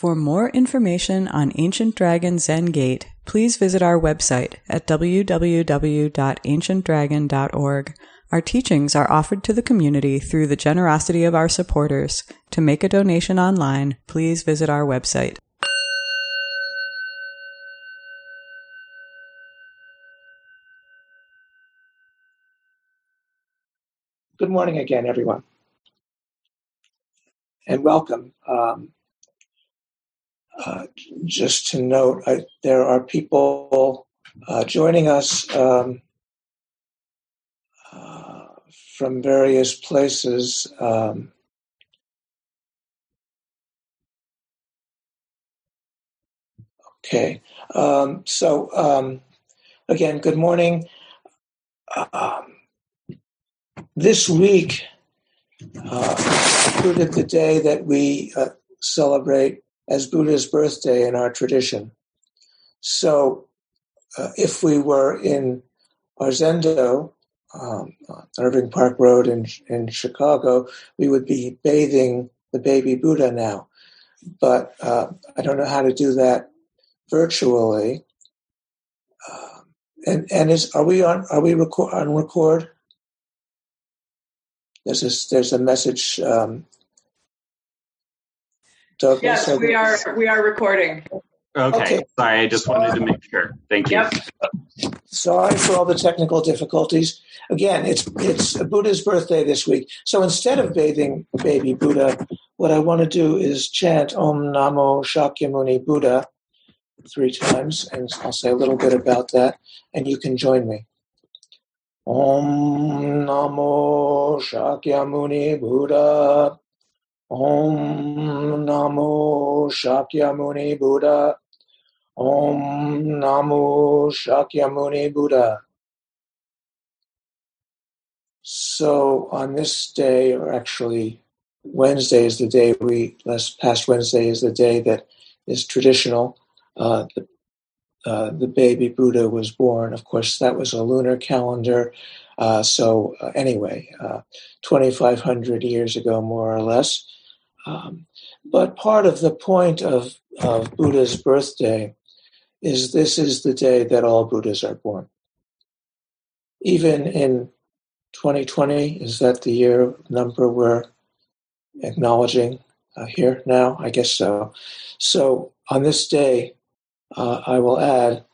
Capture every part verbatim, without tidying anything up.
For more information on Ancient Dragon Zen Gate, please visit our website at w w w dot ancient dragon dot org. Our teachings are offered to the community through the generosity of our supporters. To make a donation online, please visit our website. Good morning again, everyone, and welcome. Um, uh, just to note, I, there are people uh, joining us um, uh, from various places. Um, okay, um, so um, again, good morning. Um, this week uh, included the day that we uh, celebrate as Buddha's birthday in our tradition. So uh, if we were in Arzendo, um, on Irving Park Road in, in Chicago, we would be bathing the baby Buddha now. But uh, I don't know how to do that virtually. Uh, and and is are we on are we record, on record? There's a, there's a message. Um, Douglas, yes, are we, we are we are recording. Okay. okay. Sorry, I just wanted to make sure. Thank you. Yep. Sorry for all the technical difficulties. Again, it's it's Buddha's birthday this week. So instead of bathing baby Buddha, what I want to do is chant Om Namo Shakyamuni Buddha three times, and I'll say a little bit about that, and you can join me. Om Namo Shakyamuni Buddha. Om Namo Shakyamuni Buddha. Om Namo Shakyamuni Buddha. So on this day, or actually Wednesday is the day we, last past Wednesday is the day that is traditional. Uh, the, uh, the baby Buddha was born. Of course, that was a lunar calendar. Uh, so uh, anyway, uh, twenty-five hundred years ago, more or less. Um, but part of the point of, of Buddha's birthday is this is the day that all Buddhas are born. Even in twenty twenty, is that the year number we're acknowledging uh, here now? I guess so. So on this day, uh, I will add,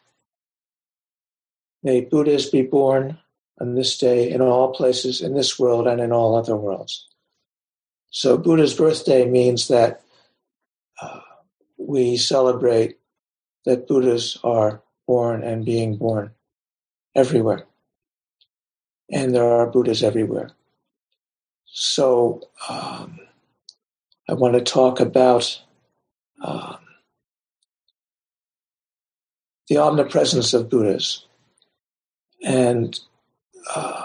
may Buddhas be born on this day in all places in this world and in all other worlds. So Buddha's birthday means that uh, we celebrate that Buddhas are born and being born everywhere. And there are Buddhas everywhere. So um, I want to talk about um, the omnipresence of Buddhas and um,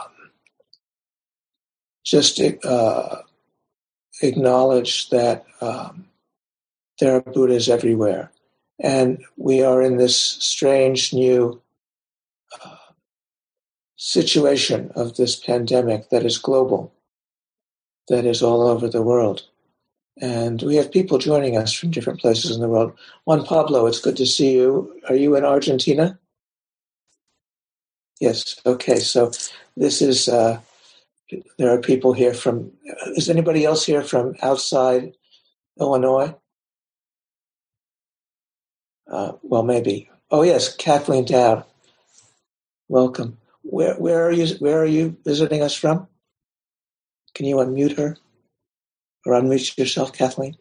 just uh, acknowledge that um, there are Buddhas everywhere. And we are in this strange new uh, situation of this pandemic that is global, that is all over the world. And we have people joining us from different places in the world. Juan Pablo, it's good to see you. Are you in Argentina? Yes, okay. So this is, uh, there are people here from, is anybody else here from outside Illinois? Uh, well, maybe. Oh, yes, Kathleen Dowd. Welcome. Where where are you where are you visiting us from? Can you unmute her? Or unmute yourself, Kathleen?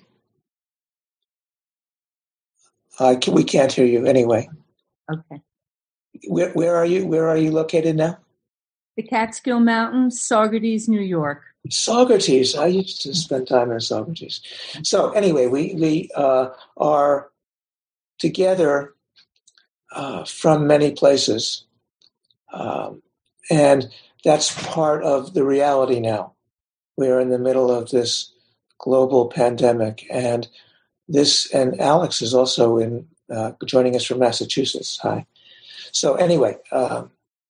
Uh, can, we can't hear you anyway. Okay. Where where are you? Where are you located now? The Catskill Mountains, Saugerties, New York. Saugerties. I used to spend time in Saugerties. So anyway, we we uh, are together uh, from many places, um, and that's part of the reality now. We are in the middle of this global pandemic, and this and Alex is also in uh, joining us from Massachusetts. Hi. So anyway, um,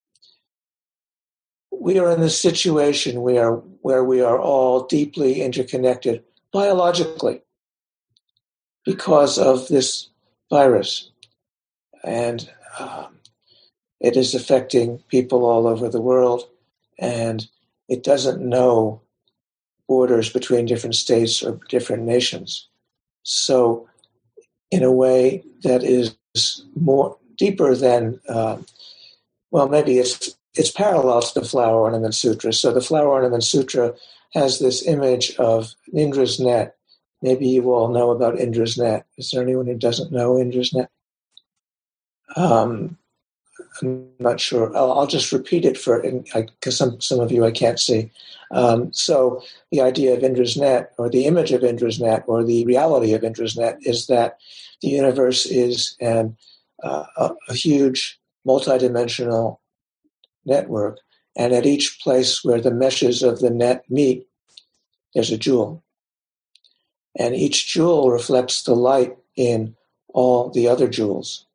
we are in this situation where where we are all deeply interconnected biologically. because of this virus. And um, it is affecting people all over the world, and it doesn't know borders between different states or different nations. So in a way that is more deeper than, uh, well, maybe it's it's parallel to the Flower Ornament Sutra. So the Flower Ornament Sutra has this image of Indra's net. Maybe you all know about Indra's net. Is there anyone who doesn't know Indra's net? Um, I'm not sure. I'll, I'll just repeat it for because some some of you I can't see. Um, so the idea of Indra's net, or the image of Indra's net, or the reality of Indra's net, is that the universe is an uh, a, a huge multidimensional network, and at each place where the meshes of the net meet, there's a jewel, and each jewel reflects the light in all the other jewels.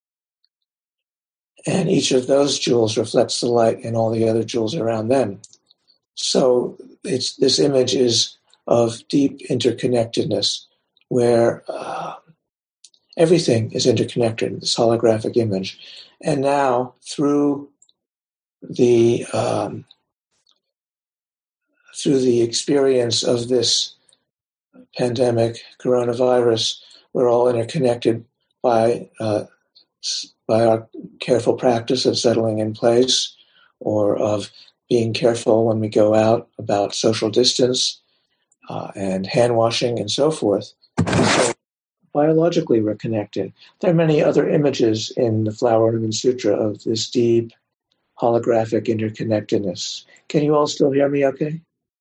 And each of those jewels reflects the light in all the other jewels around them. So it's this image is of deep interconnectedness, where uh, everything is interconnected, this holographic image. And now, through the um, through the experience of this pandemic, coronavirus, we're all interconnected by uh, by our careful practice of settling in place, or of being careful when we go out about social distance uh, and hand washing and so forth. So biologically, we're connected. There are many other images in the Flower Ornament Sutra of this deep holographic interconnectedness. Can you all still hear me okay?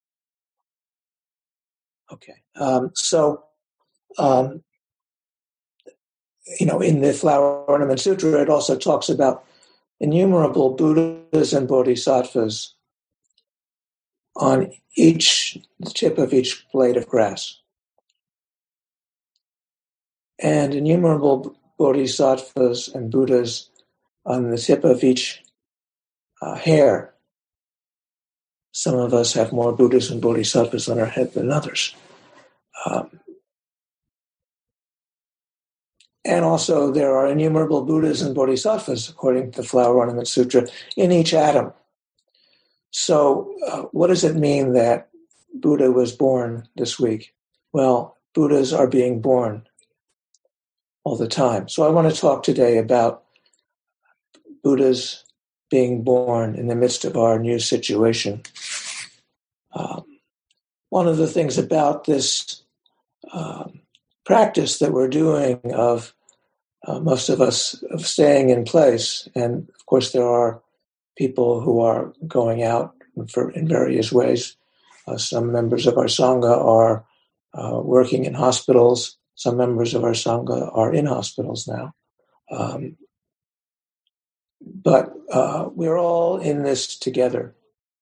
Okay. Um, so, um, you know, in the Flower Ornament Sutra, it also talks about innumerable Buddhas and Bodhisattvas on each tip of each blade of grass. And innumerable Bodhisattvas and Buddhas on the tip of each uh, hair. Some of us have more Buddhas and Bodhisattvas on our head than others. Um, and also there are innumerable Buddhas and Bodhisattvas, according to the Flower Ornament Sutra, in each atom. So uh, what does it mean that Buddha was born this week? Well, Buddhas are being born all the time. So I want to talk today about Buddhas being born in the midst of our new situation. Um, one of the things about this um, practice that we're doing of uh, most of us of staying in place, and of course there are people who are going out for, in various ways. Uh, some members of our Sangha are uh, working in hospitals. Some members of our Sangha are in hospitals now. Um, but uh, we're all in this together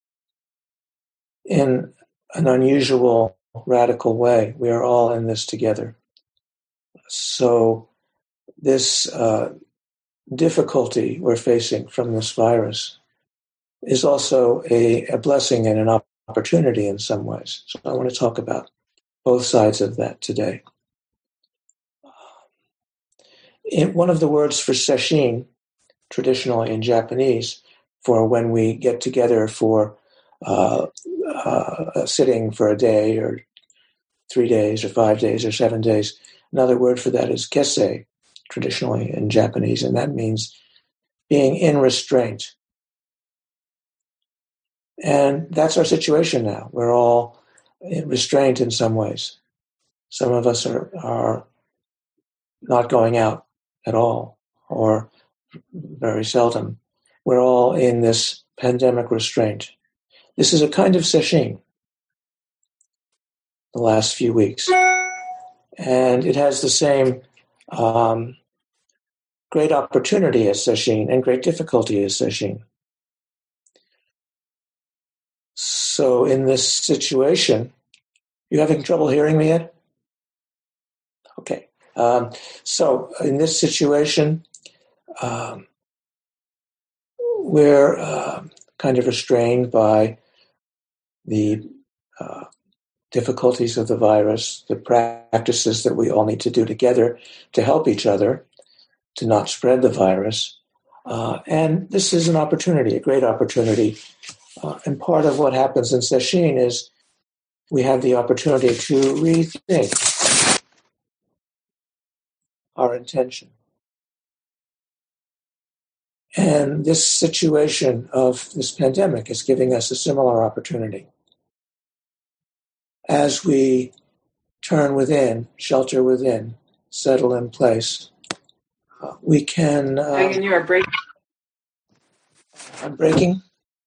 in an unusual, radical way. We are all in this together. So this uh, difficulty we're facing from this virus is also a, a blessing and an opportunity in some ways. So I want to talk about both sides of that today. In one of the words for sesshin, traditionally in Japanese, for when we get together for uh, uh, sitting for a day or three days or five days or seven days, another word for that is kesse, traditionally in Japanese, and that means being in restraint. And that's our situation now. We're all in restraint in some ways. Some of us are, are not going out at all, or very seldom. We're all in this pandemic restraint. This is a kind of sesshin, the last few weeks. And it has the same um, great opportunity as sesshin and great difficulty as sesshin. So in this situation, you having trouble hearing me yet? Okay. Um, so in this situation, um, we're uh, kind of restrained by the uh, difficulties of the virus, the practices that we all need to do together to help each other to not spread the virus. Uh, and this is an opportunity, a great opportunity. Uh, and part of what happens in Sesshin is we have the opportunity to rethink our intention. And this situation of this pandemic is giving us a similar opportunity. As we turn within, shelter within, settle in place, uh, we can... Uh, Megan, you are breaking. I'm breaking?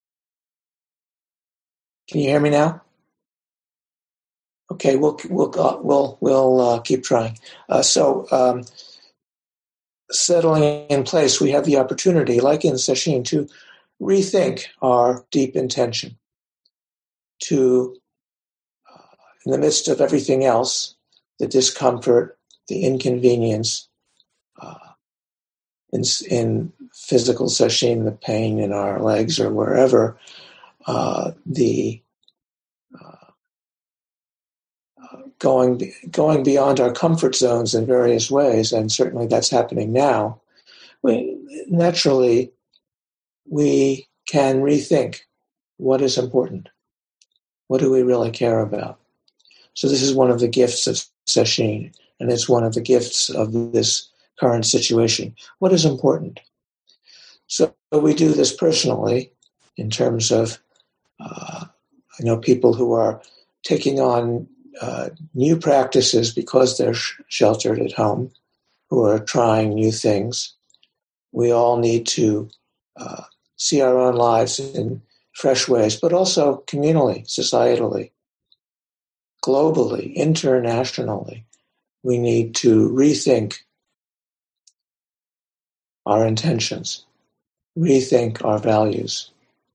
Can you hear me now? Okay, we'll we'll uh, we'll we'll uh, keep trying. Uh, so, um, settling in place, we have the opportunity, like in Sesshin, to rethink our deep intention. To, uh, in the midst of everything else, the discomfort, the inconvenience, uh, in in physical Sesshin, the pain in our legs or wherever, uh, the going going beyond our comfort zones in various ways, and certainly that's happening now, we, naturally we can rethink what is important. What do we really care about? So this is one of the gifts of Sesshin, and it's one of the gifts of this current situation. What is important? So we do this personally in terms of, uh, I know people who are taking on Uh, new practices because they're sh- sheltered at home, who are trying new things. We all need to uh, see our own lives in fresh ways, but also communally, societally, globally, internationally. We need to rethink our intentions, rethink our values.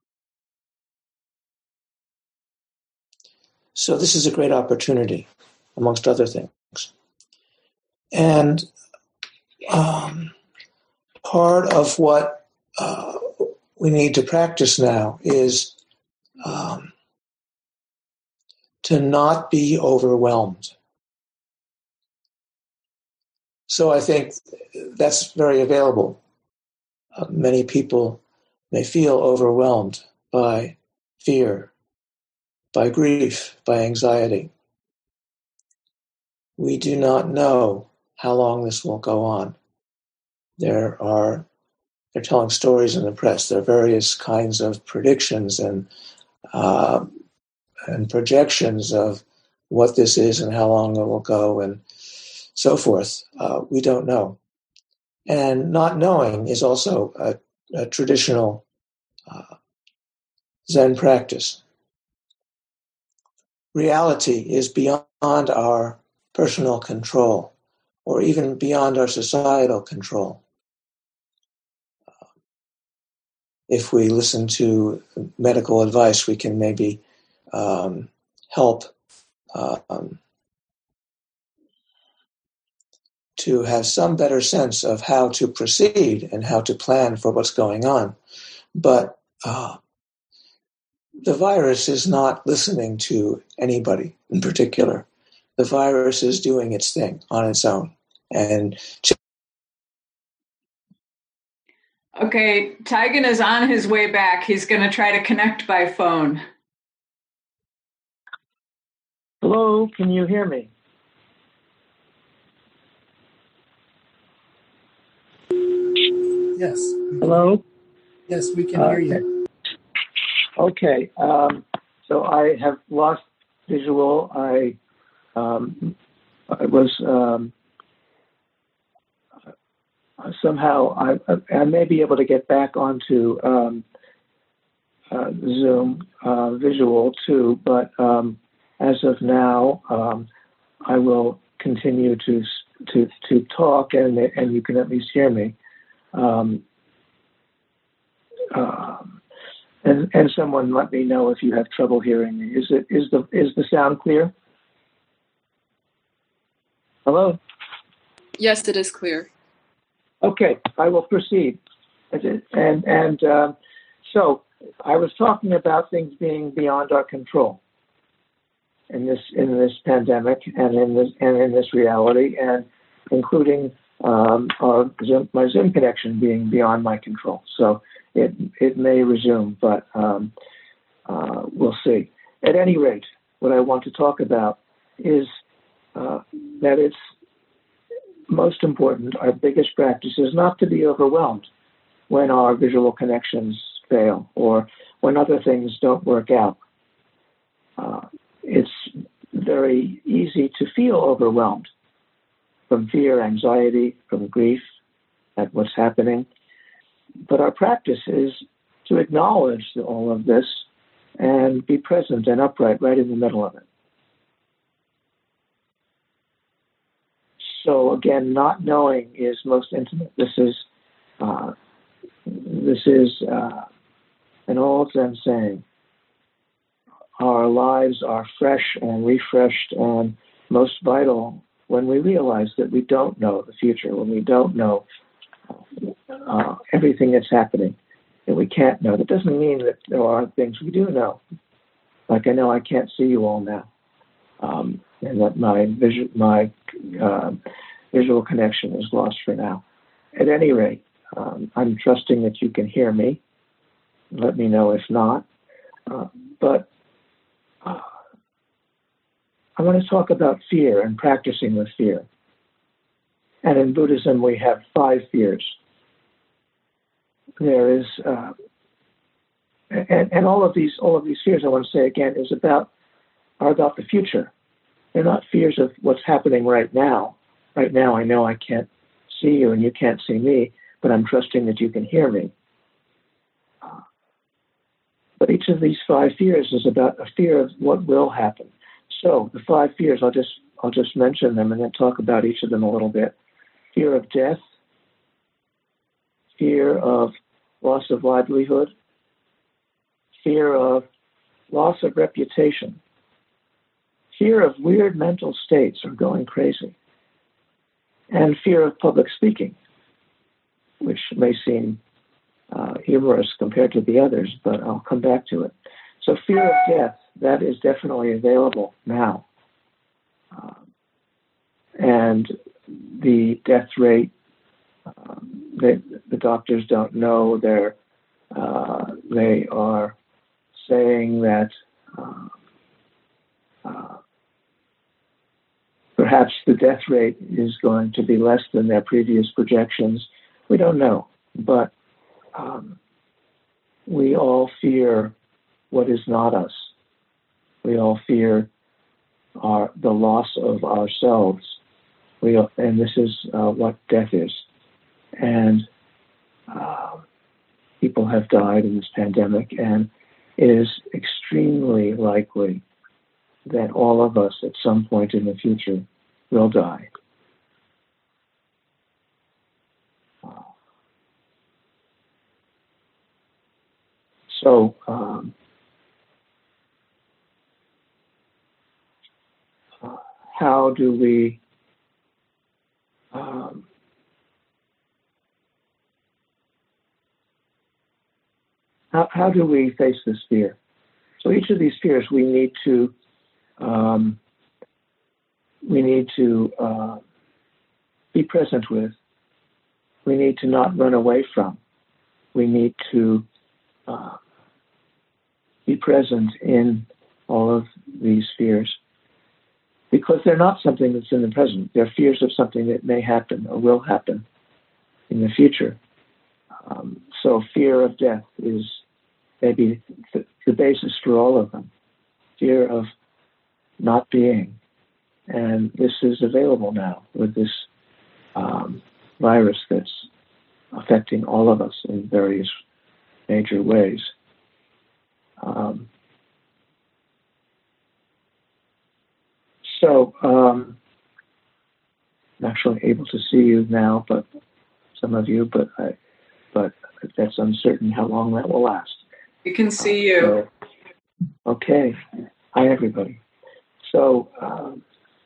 So this is a great opportunity, amongst other things. And um, part of what uh, we need to practice now is um, to not be overwhelmed. So I think that's very available. Uh, many people may feel overwhelmed by fear, by grief, by anxiety. We do not know how long this will go on. There are, they're telling stories in the press. There are various kinds of predictions and uh, and projections of what this is and how long it will go and so forth. Uh, we don't know. And not knowing is also a, a traditional uh, Zen practice. Reality is beyond our personal control or even beyond our societal control. If we listen to medical advice, we can maybe um, help um, to have some better sense of how to proceed and how to plan for what's going on. But uh, the virus is not listening to anybody in particular. The virus is doing its thing on its own. And Okay, Taigen is on his way back. He's going to try to connect by phone. hello, can you hear me? Yes. Hello? Yes, we can hear you. Okay. Um, so I have lost visual. I, um, I was um, somehow, I, I may be able to get back onto um, uh, Zoom uh, visual too, but um, as of now, um, I will continue to to to talk, and and you can at least hear me. Um, um, and and someone let me know if you have trouble hearing me. Is it is the is the sound clear? Hello? Yes, it is clear. Okay, I will proceed. And and uh, so I was talking about things being beyond our control. in this in this pandemic and in this and in this reality, and including um, our Zoom, my Zoom connection being beyond my control. So it it may resume, but um, uh, we'll see. At any rate, what I want to talk about is uh, that it's most important. Our biggest practice is not to be overwhelmed when our visual connections fail or when other things don't work out. Uh, it's very easy to feel overwhelmed from fear, anxiety, from grief at what's happening. But our practice is to acknowledge all of this and be present and upright right in the middle of it. So again, not knowing is most intimate. This is uh, this is uh, an old Zen saying. Our lives are fresh and refreshed and most vital when we realize that we don't know the future, when we don't know uh, everything that's happening, that we can't know. That doesn't mean that there are things we do know. Like I know I can't see you all now, um, and that my visual, my uh, visual connection is lost for now. At any rate, um, I'm trusting that you can hear me. Let me know if not. Uh, but uh, I want to talk about fear and practicing with fear. And in Buddhism, we have five fears. There is, uh, and, and all of these, all of these fears, I want to say again, is about are about the future. They're not fears of what's happening right now. Right now, I know I can't see you and you can't see me, but I'm trusting that you can hear me. Uh, but each of these five fears is about a fear of what will happen. So the five fears, I'll just I'll just mention them and then talk about each of them a little bit. Fear of death, fear of loss of livelihood, fear of loss of reputation, fear of weird mental states or going crazy, and fear of public speaking, which may seem uh, humorous compared to the others, but I'll come back to it. So fear of death, that is definitely available now. Uh, and the death rate, um, they, the doctors don't know. They're, uh, they are saying that uh, uh, perhaps the death rate is going to be less than their previous projections. We don't know, but um, we all fear what is not us. We all fear our, the loss of ourselves. We all, and this is uh, what death is. And uh, people have died in this pandemic, and it is extremely likely that all of us at some point in the future will die. So, um, uh, how do we um, how, how do we face this fear? So each of these fears we need to um, we need to uh, be present with. We need to not run away from. We need to uh, be present in all of these fears because they're not something that's in the present. They're fears of something that may happen or will happen in the future. Um, so fear of death is maybe th- the basis for all of them. Fear of not being. And this is available now with this um, virus that's affecting all of us in various major ways. Um, so um, I'm actually able to see you now, but some of you, but I, but that's uncertain how long that will last. We can see you. Uh, so, okay. Hi, everybody. So um,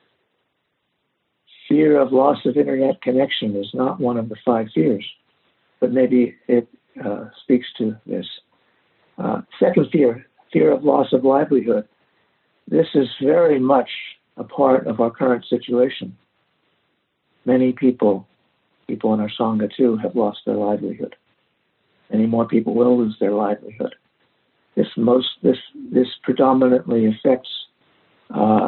fear of loss of internet connection is not one of the five fears, but maybe it uh, speaks to this. Uh, second fear, fear of loss of livelihood. this is very much a part of our current situation. Many people, people in our Sangha too, have lost their livelihood. Many more people will lose their livelihood. This most this this predominantly affects uh,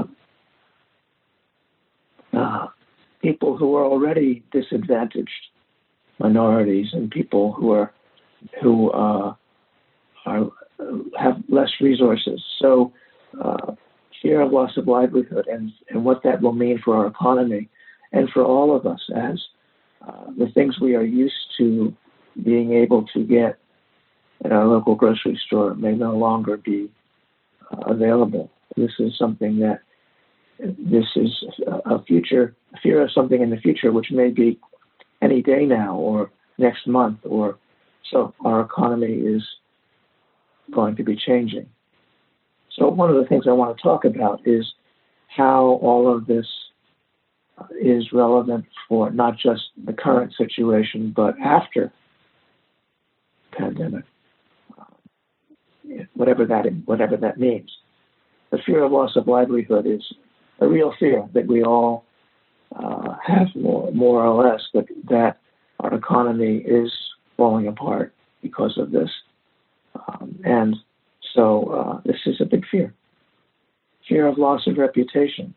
uh, people who are already disadvantaged, minorities, and people who are who uh, are have less resources. So, uh, fear of loss of livelihood and and what that will mean for our economy and for all of us, as uh, the things we are used to being able to get at our local grocery store may no longer be uh, available. This is something that, this is a future, fear of something in the future, which may be any day now or next month, or so our economy is going to be changing. So one of the things I want to talk about is how all of this is relevant for not just the current situation, but after pandemic, whatever that whatever that means. The fear of loss of livelihood is a real fear that we all uh, have, more, more or less, that that our economy is falling apart because of this, um, and so uh, this is a big fear. Fear of loss of reputation.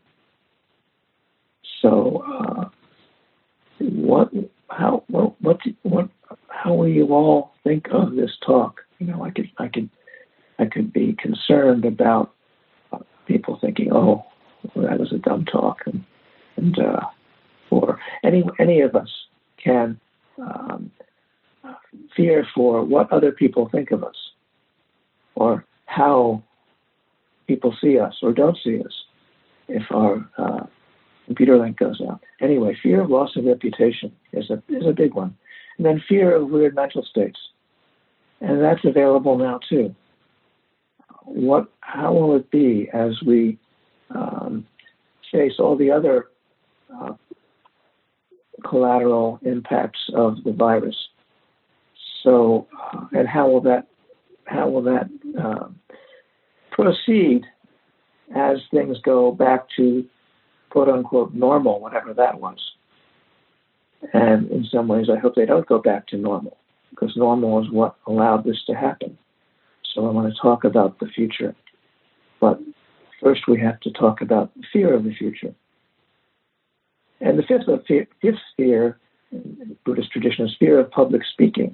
So, uh, what, how, what, what, what, how will you all think of this talk? You know, I could, I could, I could be concerned about uh, people thinking, "Oh, well, that was a dumb talk," and, and uh, or any, any of us can um, fear for what other people think of us, or how people see us or don't see us if our uh, computer link goes out. Anyway, fear of loss of reputation is a is a big one. And then fear of weird mental states. And that's available now too. What, how will it be as we um, face all the other uh, collateral impacts of the virus? So, uh, and how will that, how will that uh, proceed as things go back to quote unquote normal, whatever that was? And in some ways, I hope they don't go back to normal, because normal is what allowed this to happen. So I want to talk about the future. But first, we have to talk about the fear of the future. And the fifth, of fear, fifth fear in Buddhist tradition is fear of public speaking.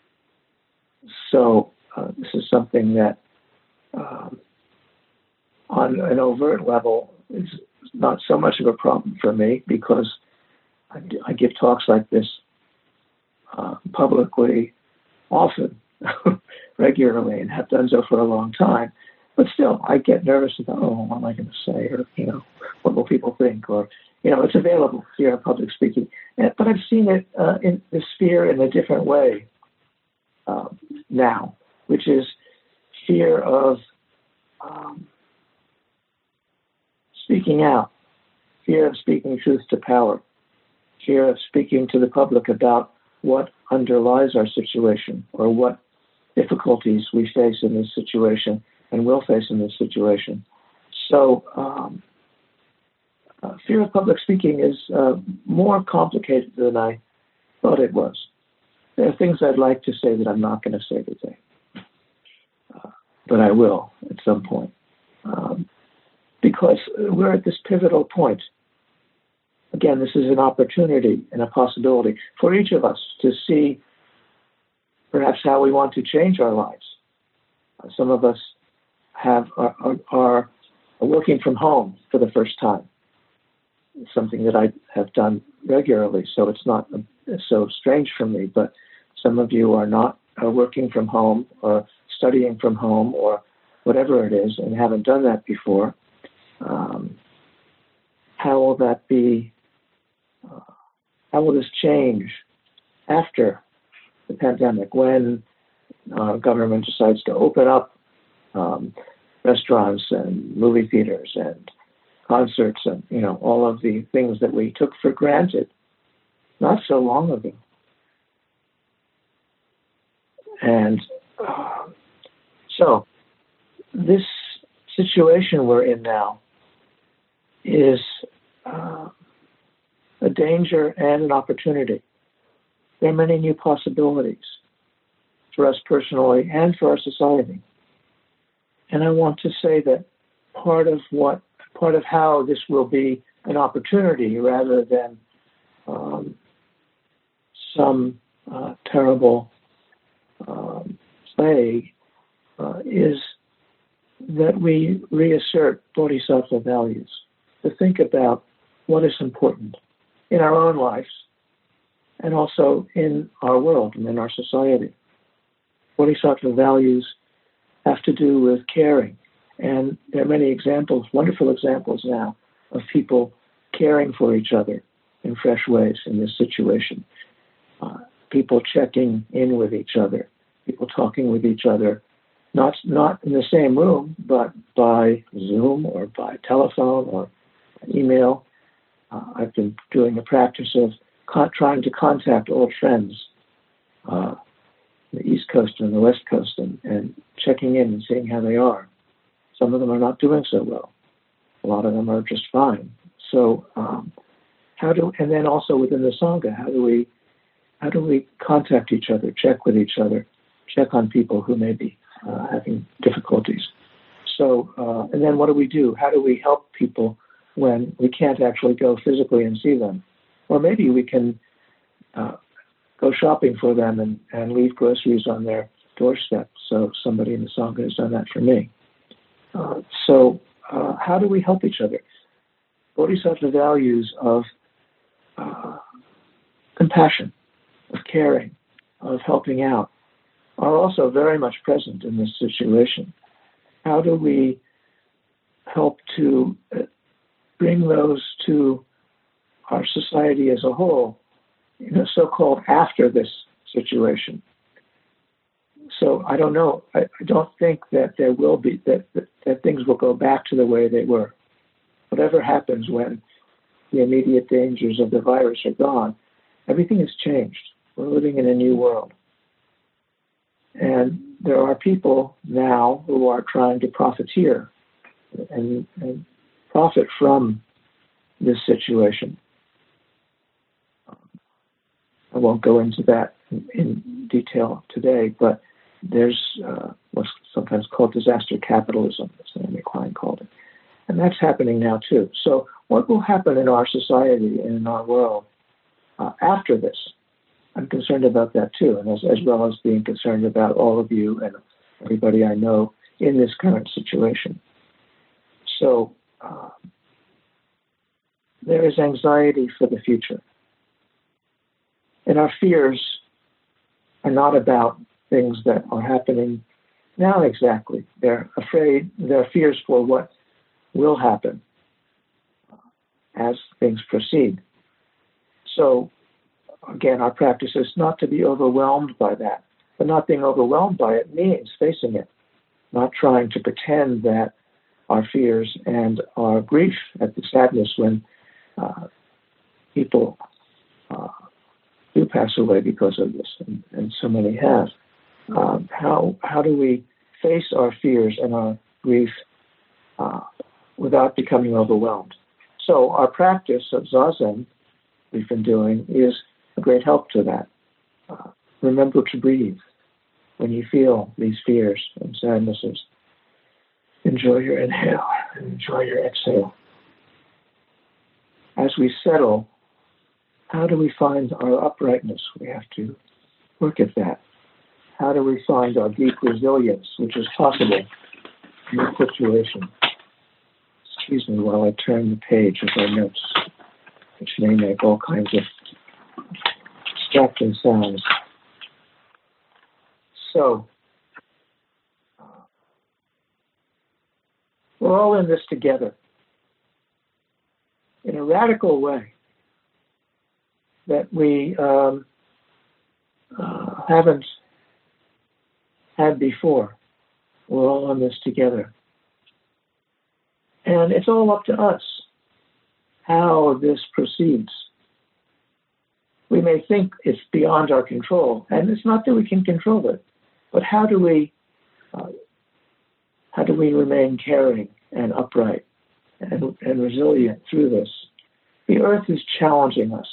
So uh, this is something that, um, on an overt level, is not so much of a problem for me, because I, I give talks like this uh, publicly, often, regularly, and have done so for a long time. But still, I get nervous about, oh, what am I going to say? Or, you know, what will people think? Or, you know, it's available, fear of public speaking. And, but I've seen it uh, in this fear in a different way uh, now, which is fear of um, speaking out, fear of speaking truth to power, fear of speaking to the public about what underlies our situation, or what difficulties we face in this situation and will face in this situation. So um, uh, fear of public speaking is uh, more complicated than I thought it was. There are things I'd like to say that I'm not going to say today, uh, but I will at some point. Um, because we're at this pivotal point. Again, this is an opportunity and a possibility for each of us to see perhaps how we want to change our lives. Uh, some of us have are, are, are working from home for the first time. It's something that I have done regularly, so it's not so strange for me. But some of you are not are working from home or studying from home or whatever it is, and haven't done that before. Um, how will that be? Uh, how will this change after the pandemic, when our government decides to open up um, restaurants and movie theaters and concerts and, you know, all of the things that we took for granted not so long ago? And uh, so this situation we're in now is uh, a danger and an opportunity. There are many new possibilities for us personally and for our society. And I want to say that part of what, part of how this will be an opportunity rather than um, some uh, terrible um, plague uh, is that we reassert bodhisattva values, to think about what is important in our own lives and also in our world and in our society. Bodhisattva values have to do with caring. And there are many examples, wonderful examples now, of people caring for each other in fresh ways in this situation. Uh, people checking in with each other, people talking with each other, not not in the same room, but by Zoom or by telephone or email. Uh, I've been doing a practice of con- trying to contact old friends, uh, the East Coast and the West Coast, and, and checking in and seeing how they are. Some of them are not doing so well. A lot of them are just fine. So, um, how do and then also within the Sangha, how do we how do we contact each other, check with each other, check on people who may be uh, having difficulties? So, uh, and then what do we do? How do we help people when we can't actually go physically and see them? Or maybe we can uh, go shopping for them and, and leave groceries on their doorstep. So somebody in the Sangha has done that for me. Uh, so uh, how do we help each other? Bodhisattva values of uh, compassion, of caring, of helping out are also very much present in this situation. How do we help to bring those to our society as a whole, you know, so-called after this situation? So I don't know. I, I don't think that there will be, that, that, that things will go back to the way they were. Whatever happens when the immediate dangers of the virus are gone, everything has changed. We're living in a new world. And there are people now who are trying to profiteer and, and profit from this situation. I won't go into that in, in detail today, but there's uh, what's sometimes called disaster capitalism, as Naomi Klein called it. And that's happening now too. So what will happen in our society and in our world uh, after this? I'm concerned about that too, and as, as well as being concerned about all of you and everybody I know in this current situation. So uh, there is anxiety for the future. And our fears are not about things that are happening now exactly. They're afraid, they're fears for what will happen as things proceed. So, again, our practice is not to be overwhelmed by that. But not being overwhelmed by it means facing it, not trying to pretend that our fears and our grief at the sadness when uh, people uh, do pass away because of this, and, and so many have. Um, how how do we face our fears and our grief uh, without becoming overwhelmed? So our practice of Zazen we've been doing is a great help to that. Uh, remember to breathe when you feel these fears and sadnesses. Enjoy your inhale and enjoy your exhale. As we settle, how do we find our uprightness? We have to work at that. How do we find our deep resilience, which is possible in this situation? Excuse me while I turn the page of our notes, which may make all kinds of distracting sounds. So, uh, we're all in this together in a radical way that we um, uh, haven't had before. We're all in this together. And it's all up to us how this proceeds. We may think it's beyond our control, and it's not that we can control it, but how do we uh, How do we remain caring and upright and, and resilient through this? The earth is challenging us.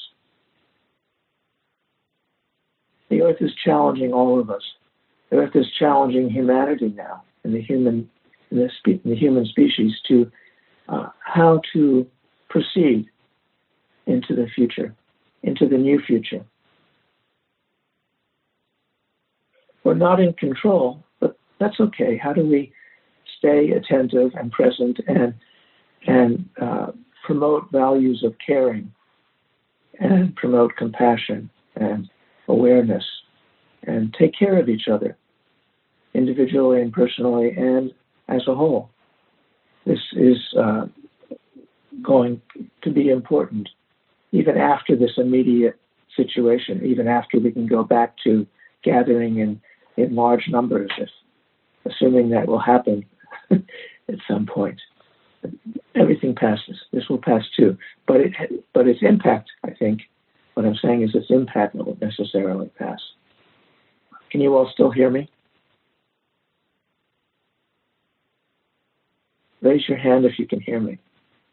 The earth is challenging all of us. The earth is challenging humanity now, and the human, in the, spe- the human species, to uh, how to proceed into the future, into the new future. We're not in control, but that's okay. How do we stay attentive and present and and uh, promote values of caring and promote compassion and awareness and take care of each other individually and personally and as a whole? This is uh, going to be important even after this immediate situation, even after we can go back to gathering in, in large numbers, if, assuming that will happen at some point. Everything passes. This will pass too. But it, but its impact, I think, what I'm saying is its impact won't necessarily pass. Can you all still hear me? Raise your hand if you can hear me.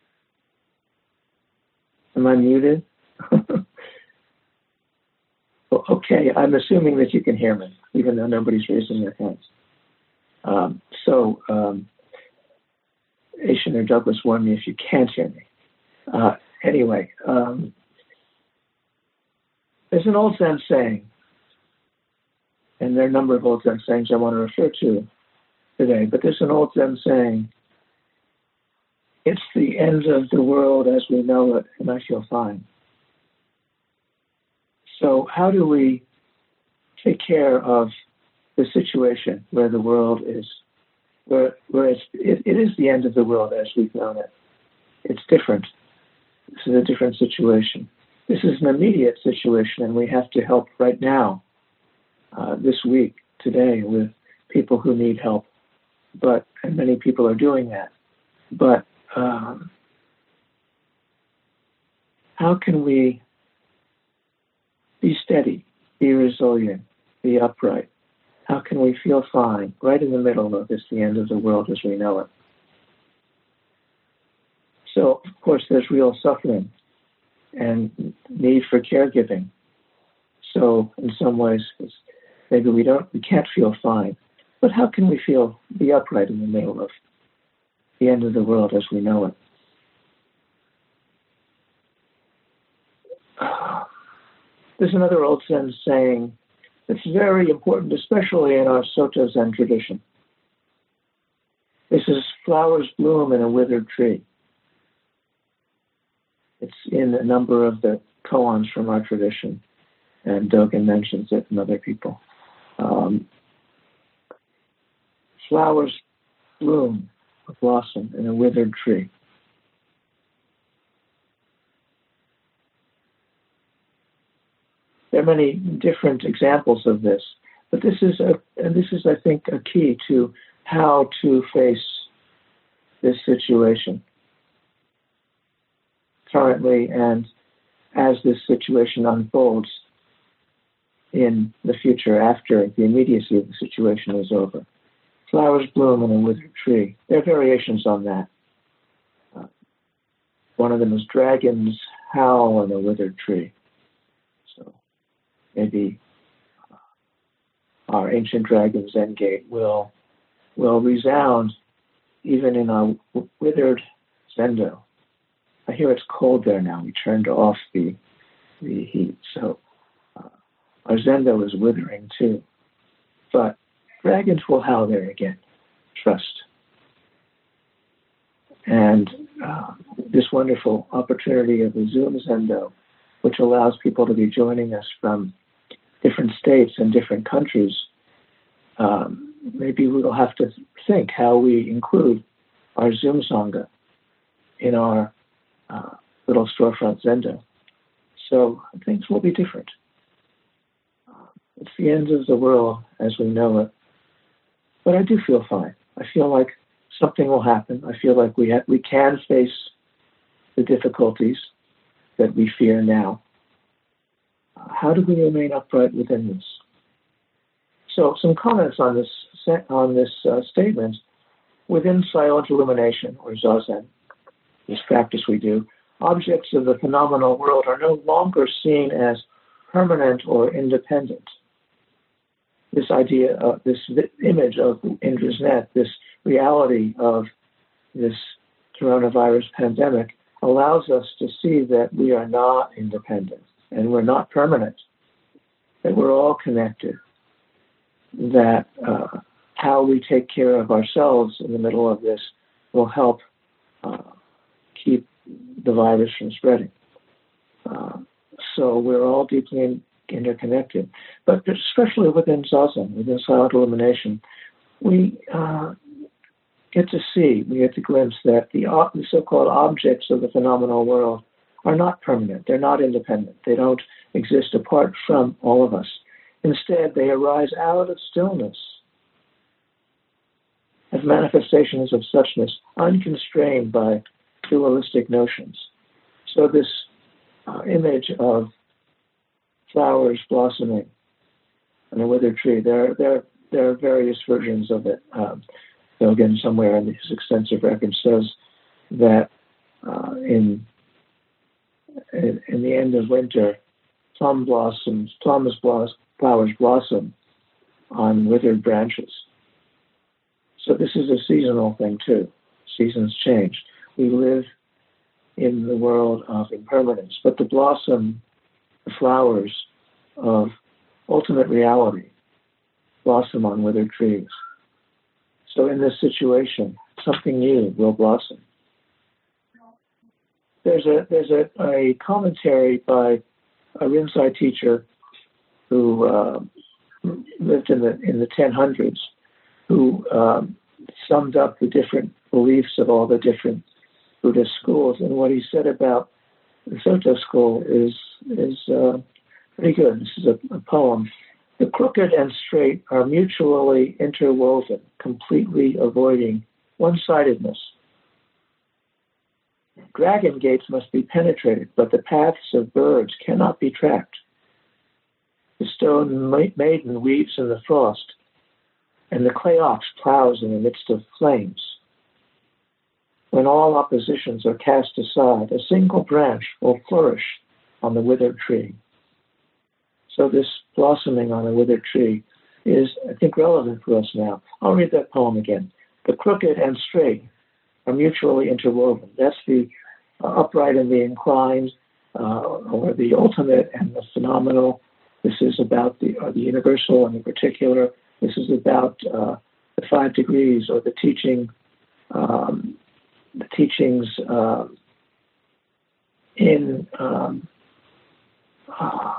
Am I muted? Well, okay, I'm assuming that you can hear me, even though nobody's raising their hands. Um, so, um, Asian or Douglas, warn me if you can't hear me. Uh, anyway, um, there's an old Zen saying, and there are a number of old Zen sayings I want to refer to today, but there's an old Zen saying, it's the end of the world as we know it, and I feel fine. So how do we take care of the situation where the world is, where, where it's, it, it is the end of the world as we've known it. It's different. This is a different situation. This is an immediate situation, and we have to help right now, uh, this week, today, with people who need help. But, and many people are doing that. But um, how can we be steady, be resilient, be upright? How can we feel fine right in the middle of this, the end of the world as we know it? So, of course, there's real suffering and need for caregiving. So, in some ways, it's, maybe we don't, we can't feel fine. But how can we feel, be upright in the middle of the end of the world as we know it? There's another old Zen saying that's very important, especially in our Soto Zen tradition. This is flowers bloom in a withered tree. It's in a number of the koans from our tradition, and Dogen mentions it and other people. Um, flowers bloom, blossom in a withered tree. There are many different examples of this, but this is a, and this is, I think, a key to how to face this situation currently and as this situation unfolds in the future after the immediacy of the situation is over. Flowers bloom in a withered tree. There are variations on that. Uh, one of them is dragons howl in a withered tree. So maybe uh, our ancient dragon Zen gate will will resound even in our w- withered zendo. I hear it's cold there now. We turned off the the heat, so uh, our zendo is withering too. But dragons will howl there again. Trust. And uh, this wonderful opportunity of the Zoom Zendo, which allows people to be joining us from different states and different countries, um, maybe we'll have to think how we include our Zoom Sangha in our uh, little storefront Zendo. So things will be different. It's the end of the world as we know it. But I do feel fine. I feel like something will happen. I feel like we ha- we can face the difficulties that we fear now. Uh, how do we remain upright within this? So, some comments on this on this uh, statement. within silent illumination, or Zazen, this practice we do, objects of the phenomenal world are no longer seen as permanent or independent. This idea of this image of Indra's net, this reality of this coronavirus pandemic allows us to see that we are not independent and we're not permanent, that we're all connected, that uh, how we take care of ourselves in the middle of this will help uh, keep the virus from spreading. Uh, so we're all deeply in, interconnected. But especially within Zazen, within silent illumination, we uh, get to see, we get to glimpse that the, uh, the so-called objects of the phenomenal world are not permanent. They're not independent. They don't exist apart from all of us. Instead, they arise out of stillness as manifestations of suchness, unconstrained by dualistic notions. So this uh, image of flowers blossoming on a withered tree, there, there, there are various versions of it. Um, so again, somewhere in his extensive record says that uh, in, in in the end of winter, plum blossoms, plums blossom, flowers blossom on withered branches. So this is a seasonal thing too. Seasons change. We live in the world of impermanence, but the blossom, the flowers of ultimate reality blossom on withered trees. So in this situation, something new will blossom. There's a there's a, a commentary by a Rinzai teacher who uh, lived in the in the ten hundreds, who um, summed up the different beliefs of all the different Buddhist schools, and what he said about the Soto school is is uh, pretty good. This is a, a poem. The crooked and straight are mutually interwoven, completely avoiding one-sidedness. Dragon gates must be penetrated, but the paths of birds cannot be tracked. The stone maiden weaves in the frost, and the clay ox plows in the midst of flames. When all oppositions are cast aside, a single branch will flourish on the withered tree. So this blossoming on a withered tree is, I think, relevant for us now. I'll read that poem again. The crooked and straight are mutually interwoven. That's the uh, upright and the inclined, uh, or the ultimate and the phenomenal. This is about the, uh, the universal and the particular. This is about uh, the five degrees, or the teaching, um, the teachings uh, in um, uh,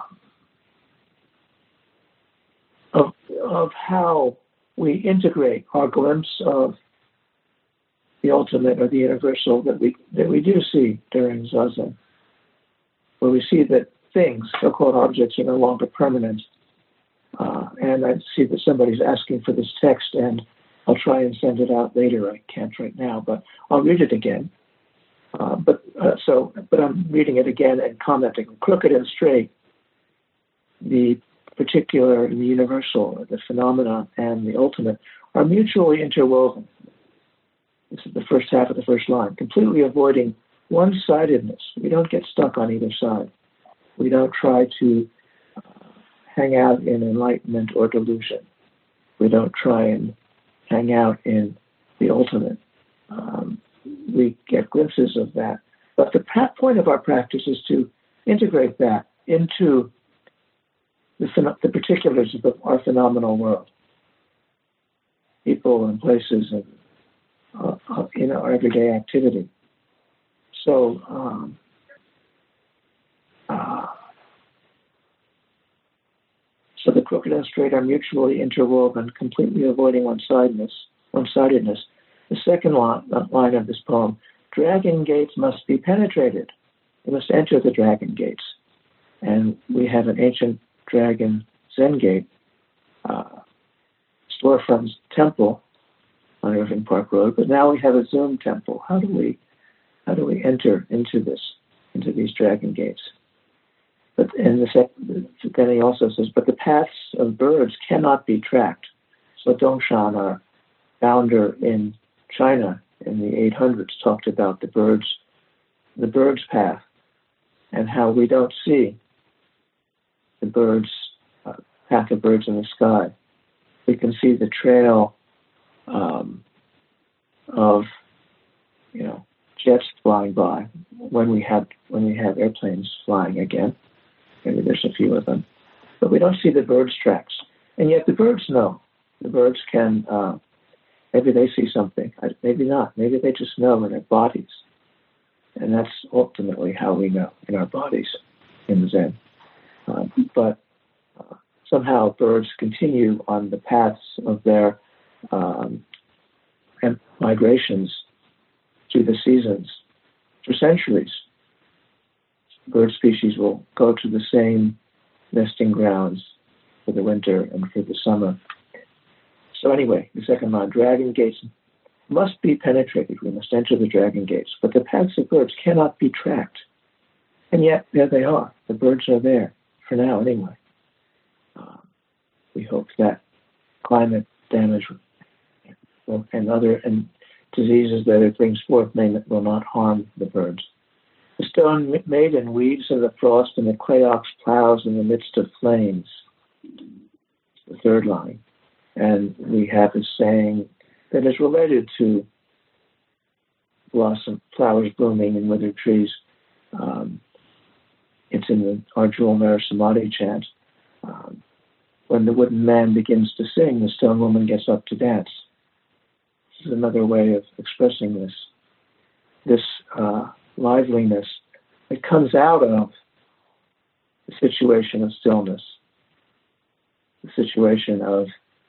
of of how we integrate our glimpse of the ultimate or the universal that we that we do see during Zazen, where we see that things, so-called objects, are no longer permanent. Uh, and I see that somebody's asking for this text, and I'll try and send it out later. I can't right now, but I'll read it again. Uh, but uh, so, but I'm reading it again and commenting. Crooked and straight, the particular and the universal, the phenomena and the ultimate, are mutually interwoven. This is the first half of the first line. Completely avoiding one-sidedness. We don't get stuck on either side. We don't try to uh, hang out in enlightenment or delusion. We don't try and hang out in the ultimate. Um, we get glimpses of that. But the point of our practice is to integrate that into the, the particulars of the, our phenomenal world. People and places and uh, uh, in our everyday activity. So, um, uh, so the crooked and straight are mutually interwoven, completely avoiding one-sidedness. One-sidedness. The second line, line of this poem: dragon gates must be penetrated. We must enter the dragon gates, and we have an ancient dragon Zen gate, uh, storefront temple on Irving Park Road. But now we have a Zoom temple. How do we, how do we enter into this, into these dragon gates? But and the second, then he also says, but the paths of birds cannot be tracked. So Dongshan, our founder in China in the eight hundreds talked about the birds, the bird's path, and how we don't see the birds, uh, path of birds in the sky. We can see the trail um, of, you know, jets flying by when we have when we have airplanes flying again. Maybe there's a few of them, but we don't see the birds' tracks. And yet the birds know. The birds can. Uh, maybe they see something. Maybe not. Maybe they just know in their bodies. And that's ultimately how we know, in our bodies, in Zen. Uh, but uh, somehow birds continue on the paths of their um, migrations through the seasons for centuries. Bird species will go to the same nesting grounds for the winter and for the summer. So anyway, the second line, dragon gates must be penetrated. We must enter the dragon gates. But the paths of birds cannot be tracked. And yet, there they are. The birds are there, for now anyway. Uh, we hope that climate damage and other and diseases that it brings forth may, will not harm the birds. The stone maiden weeds in the frost, and the clay ox plows in the midst of flames. The third line. And we have a saying that is related to blossom, flowers blooming and withered trees. Um, it's in the Arjuna Mera Samadhi chant. Um, when the wooden man begins to sing, the stone woman gets up to dance. This is another way of expressing this, this uh, liveliness that comes out of the situation of stillness, the situation of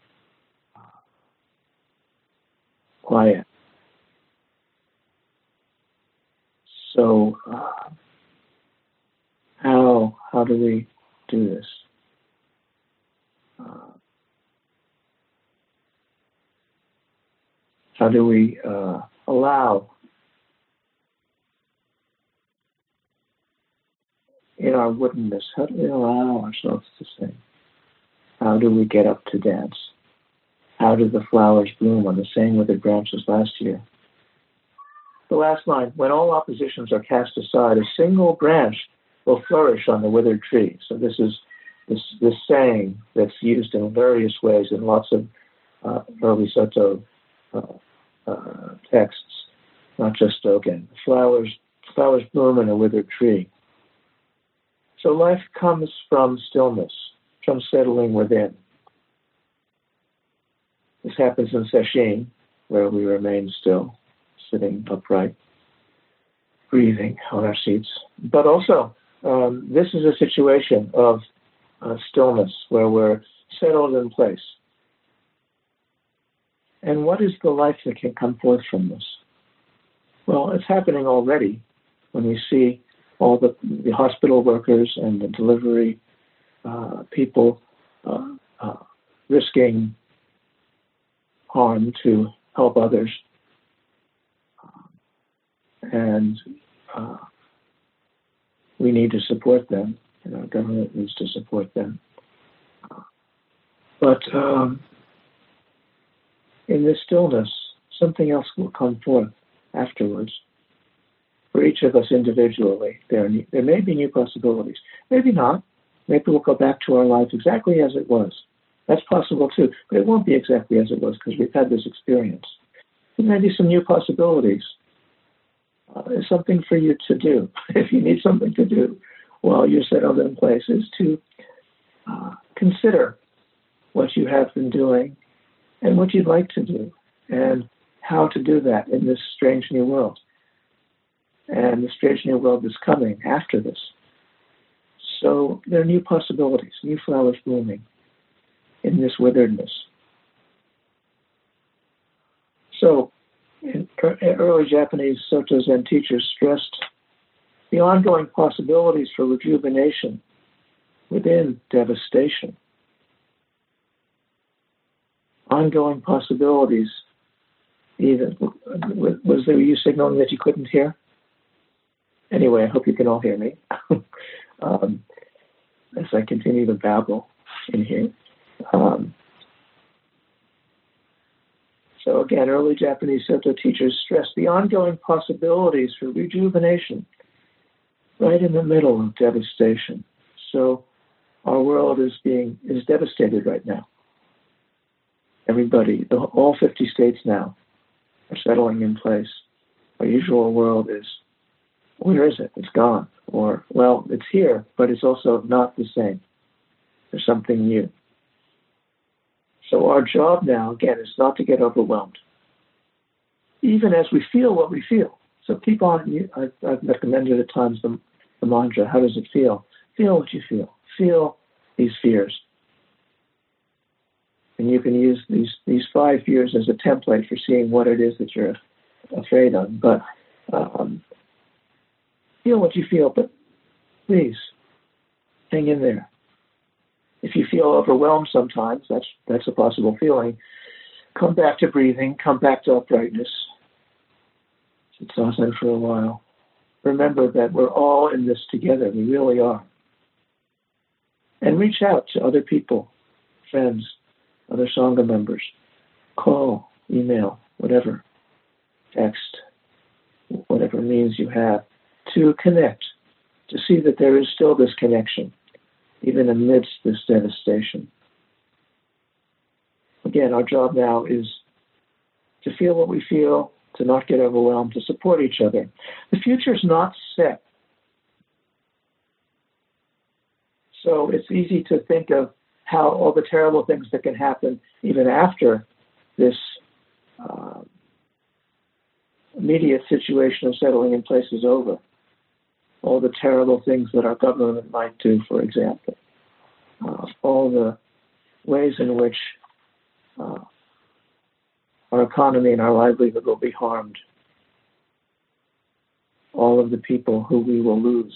quiet. So, uh, how how do we do this? Uh, how do we uh, allow in our woodenness? How do we allow ourselves to sing? How do we get up to dance? How do the flowers bloom on the same withered branches last year? The last line, when all oppositions are cast aside, a single branch will flourish on the withered tree. So this is this, this saying that's used in various ways in lots of uh, early Soto uh, uh, texts, not just Dogen. Flowers, flowers bloom in a withered tree. So life comes from stillness, from settling within. This happens in Sesshin, where we remain still, sitting upright, breathing on our seats. But also, um, this is a situation of uh, stillness, where we're settled in place. And what is the life that can come forth from this? Well, it's happening already when we see all the, the hospital workers and the delivery uh, people uh, uh, risking harm to help others. And uh, we need to support them, and our government needs to support them. But um, in this stillness, something else will come forth afterwards. For each of us individually, there, there may be new possibilities. Maybe not. Maybe we'll go back to our life exactly as it was. That's possible too, but it won't be exactly as it was because we've had this experience. There may be some new possibilities. Uh, there's something for you to do. If you need something to do while you're settled in place, is to uh, consider what you have been doing and what you'd like to do and how to do that in this strange new world. And the strange new world is coming after this. So there are new possibilities, new flowers blooming in this witheredness. So, in early Japanese Soto Zen teachers stressed the ongoing possibilities for rejuvenation within devastation. Ongoing possibilities, even, was there you signaling that you couldn't hear? Anyway, I hope you can all hear me um, as I continue to babble in here. Um, So again, early Japanese Soto teachers stressed the ongoing possibilities for rejuvenation right in the middle of devastation. So our world is being is devastated right now. Everybody, the, all fifty states now are settling in place. Our usual world is, where is it? It's gone. Or, well, it's here, but it's also not the same. There's something new. So our job now, again, is not to get overwhelmed, even as we feel what we feel. So keep on, I've, I've recommended at times the, the mantra, how does it feel? Feel what you feel. Feel these fears. And you can use these, these five fears as a template for seeing what it is that you're afraid of. But um, feel what you feel, but please hang in there. If you feel overwhelmed sometimes, that's that's a possible feeling. Come back to breathing, come back to uprightness. Sit zazen for a while. Remember that we're all in this together. We really are. And reach out to other people, friends, other Sangha members. Call, email, whatever, text, whatever means you have, to connect, to see that there is still this connection, even amidst this devastation. Again, our job now is to feel what we feel, to not get overwhelmed, to support each other. The future's not set. So it's easy to think of how all the terrible things that can happen even after this uh, immediate situation of settling in place is over. All the terrible things that our government might do, for example. Uh, all the ways in which uh, our economy and our livelihood will be harmed. All of the people who we will lose.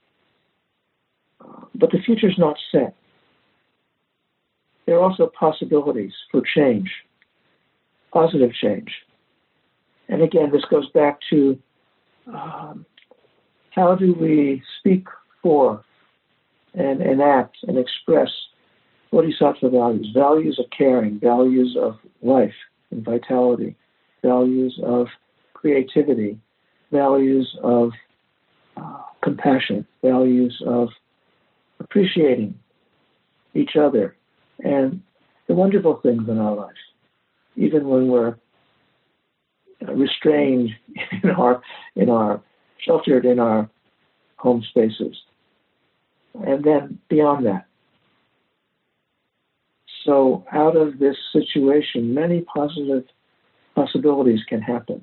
Uh, but the future's not set. There are also possibilities for change, positive change. And again, this goes back to um, how do we speak for and enact and express bodhisattva values, values of caring, values of life and vitality, values of creativity, values of uh, compassion, values of appreciating each other and the wonderful things in our life, even when we're restrained in our, in our, sheltered in our home spaces. And then beyond that. So out of this situation, many positive possibilities can happen.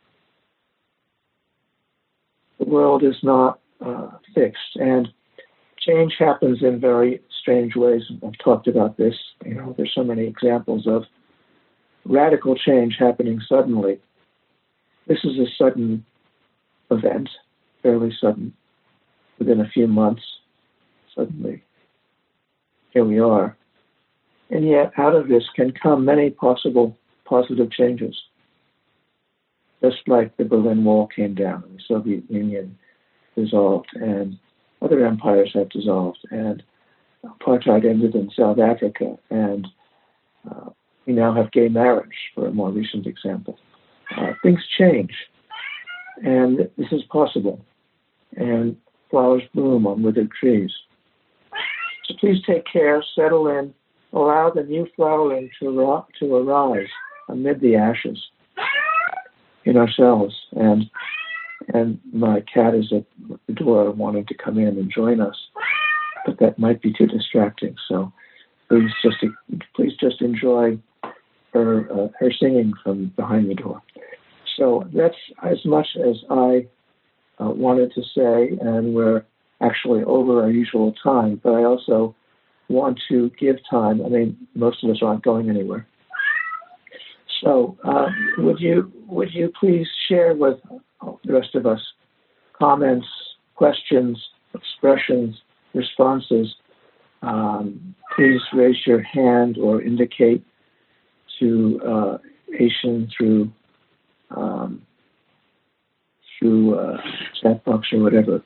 The world is not uh, fixed, and change happens in very strange ways. I've talked about this. You know, there's so many examples of radical change happening suddenly. This is a sudden event, fairly sudden, within a few months. Suddenly, here we are. And yet, out of this can come many possible positive changes. Just like the Berlin Wall came down, and the Soviet Union dissolved, and other empires have dissolved, and apartheid ended in South Africa, and uh, we now have gay marriage, for a more recent example. Uh, things change, and this is possible, and flowers bloom on withered trees. So please take care, settle in, allow the new flowering to, to arise amid the ashes in ourselves. And and my cat is at the door wanting to come in and join us, but that might be too distracting. So please just please just enjoy her uh, her singing from behind the door. So that's as much as I uh, wanted to say, and we're actually over our usual time, but I also want to give time. I mean, most of us aren't going anywhere. So uh, would you would you please share with the rest of us comments, questions, expressions, responses? Um, please raise your hand or indicate to uh, Asian through um, through uh, chat box or whatever.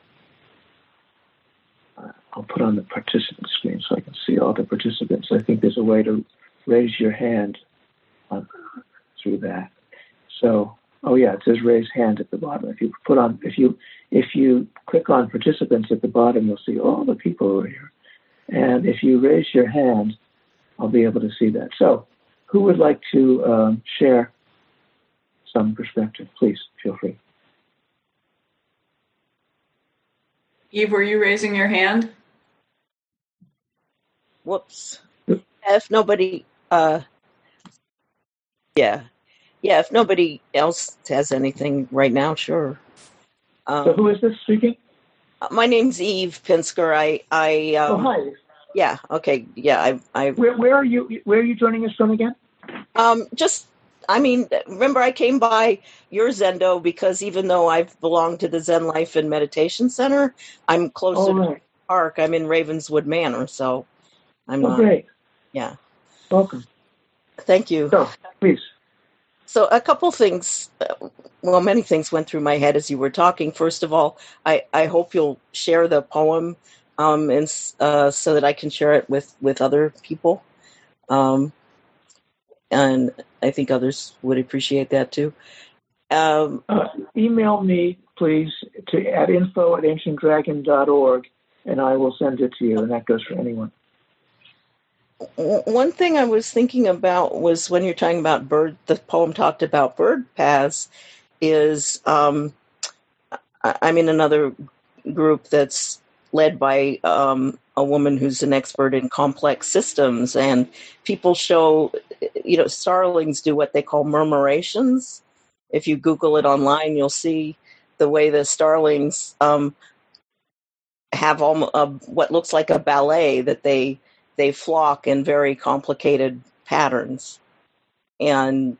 I'll put on the participant screen so I can see all the participants. I think there's a way to raise your hand uh, through that. So, oh yeah, it says raise hand at the bottom. If you put on, if you if you click on participants at the bottom, you'll see all the people who are here. And if you raise your hand, I'll be able to see that. So, who would like to um, share some perspective? Please feel free. Eve, were you raising your hand? Whoops. If nobody, uh, yeah, yeah. If nobody else has anything right now, sure. Um, so, who is this speaking? My name's Eve Pinsker. I, I. Um, oh, hi. Yeah. Okay. Yeah. I. I. Where, where are you? Where are you joining us from again? Um. Just. I mean, remember, I came by your Zendo because even though I've belonged to the Zen Life and Meditation Center, I'm closer oh, right. to the park. I'm in Ravenswood Manor, so I'm oh, not. Great. Yeah. Welcome. Thank you. So, please. So a couple things, well, many things went through my head as you were talking. First of all, I, I hope you'll share the poem um, and uh, so that I can share it with, with other people. Um, and I think others would appreciate that too. Um, uh, email me, please, to at info at ancient dragon dot org, and I will send it to you, and that goes for anyone. One thing I was thinking about was when you're talking about bird, the poem talked about bird paths, is um, I'm in another group that's led by um, a woman who's an expert in complex systems, and people show, you know, starlings do what they call murmurations. If you Google it online, you'll see the way the starlings um, have almost, uh, what looks like a ballet that they they flock in very complicated patterns. And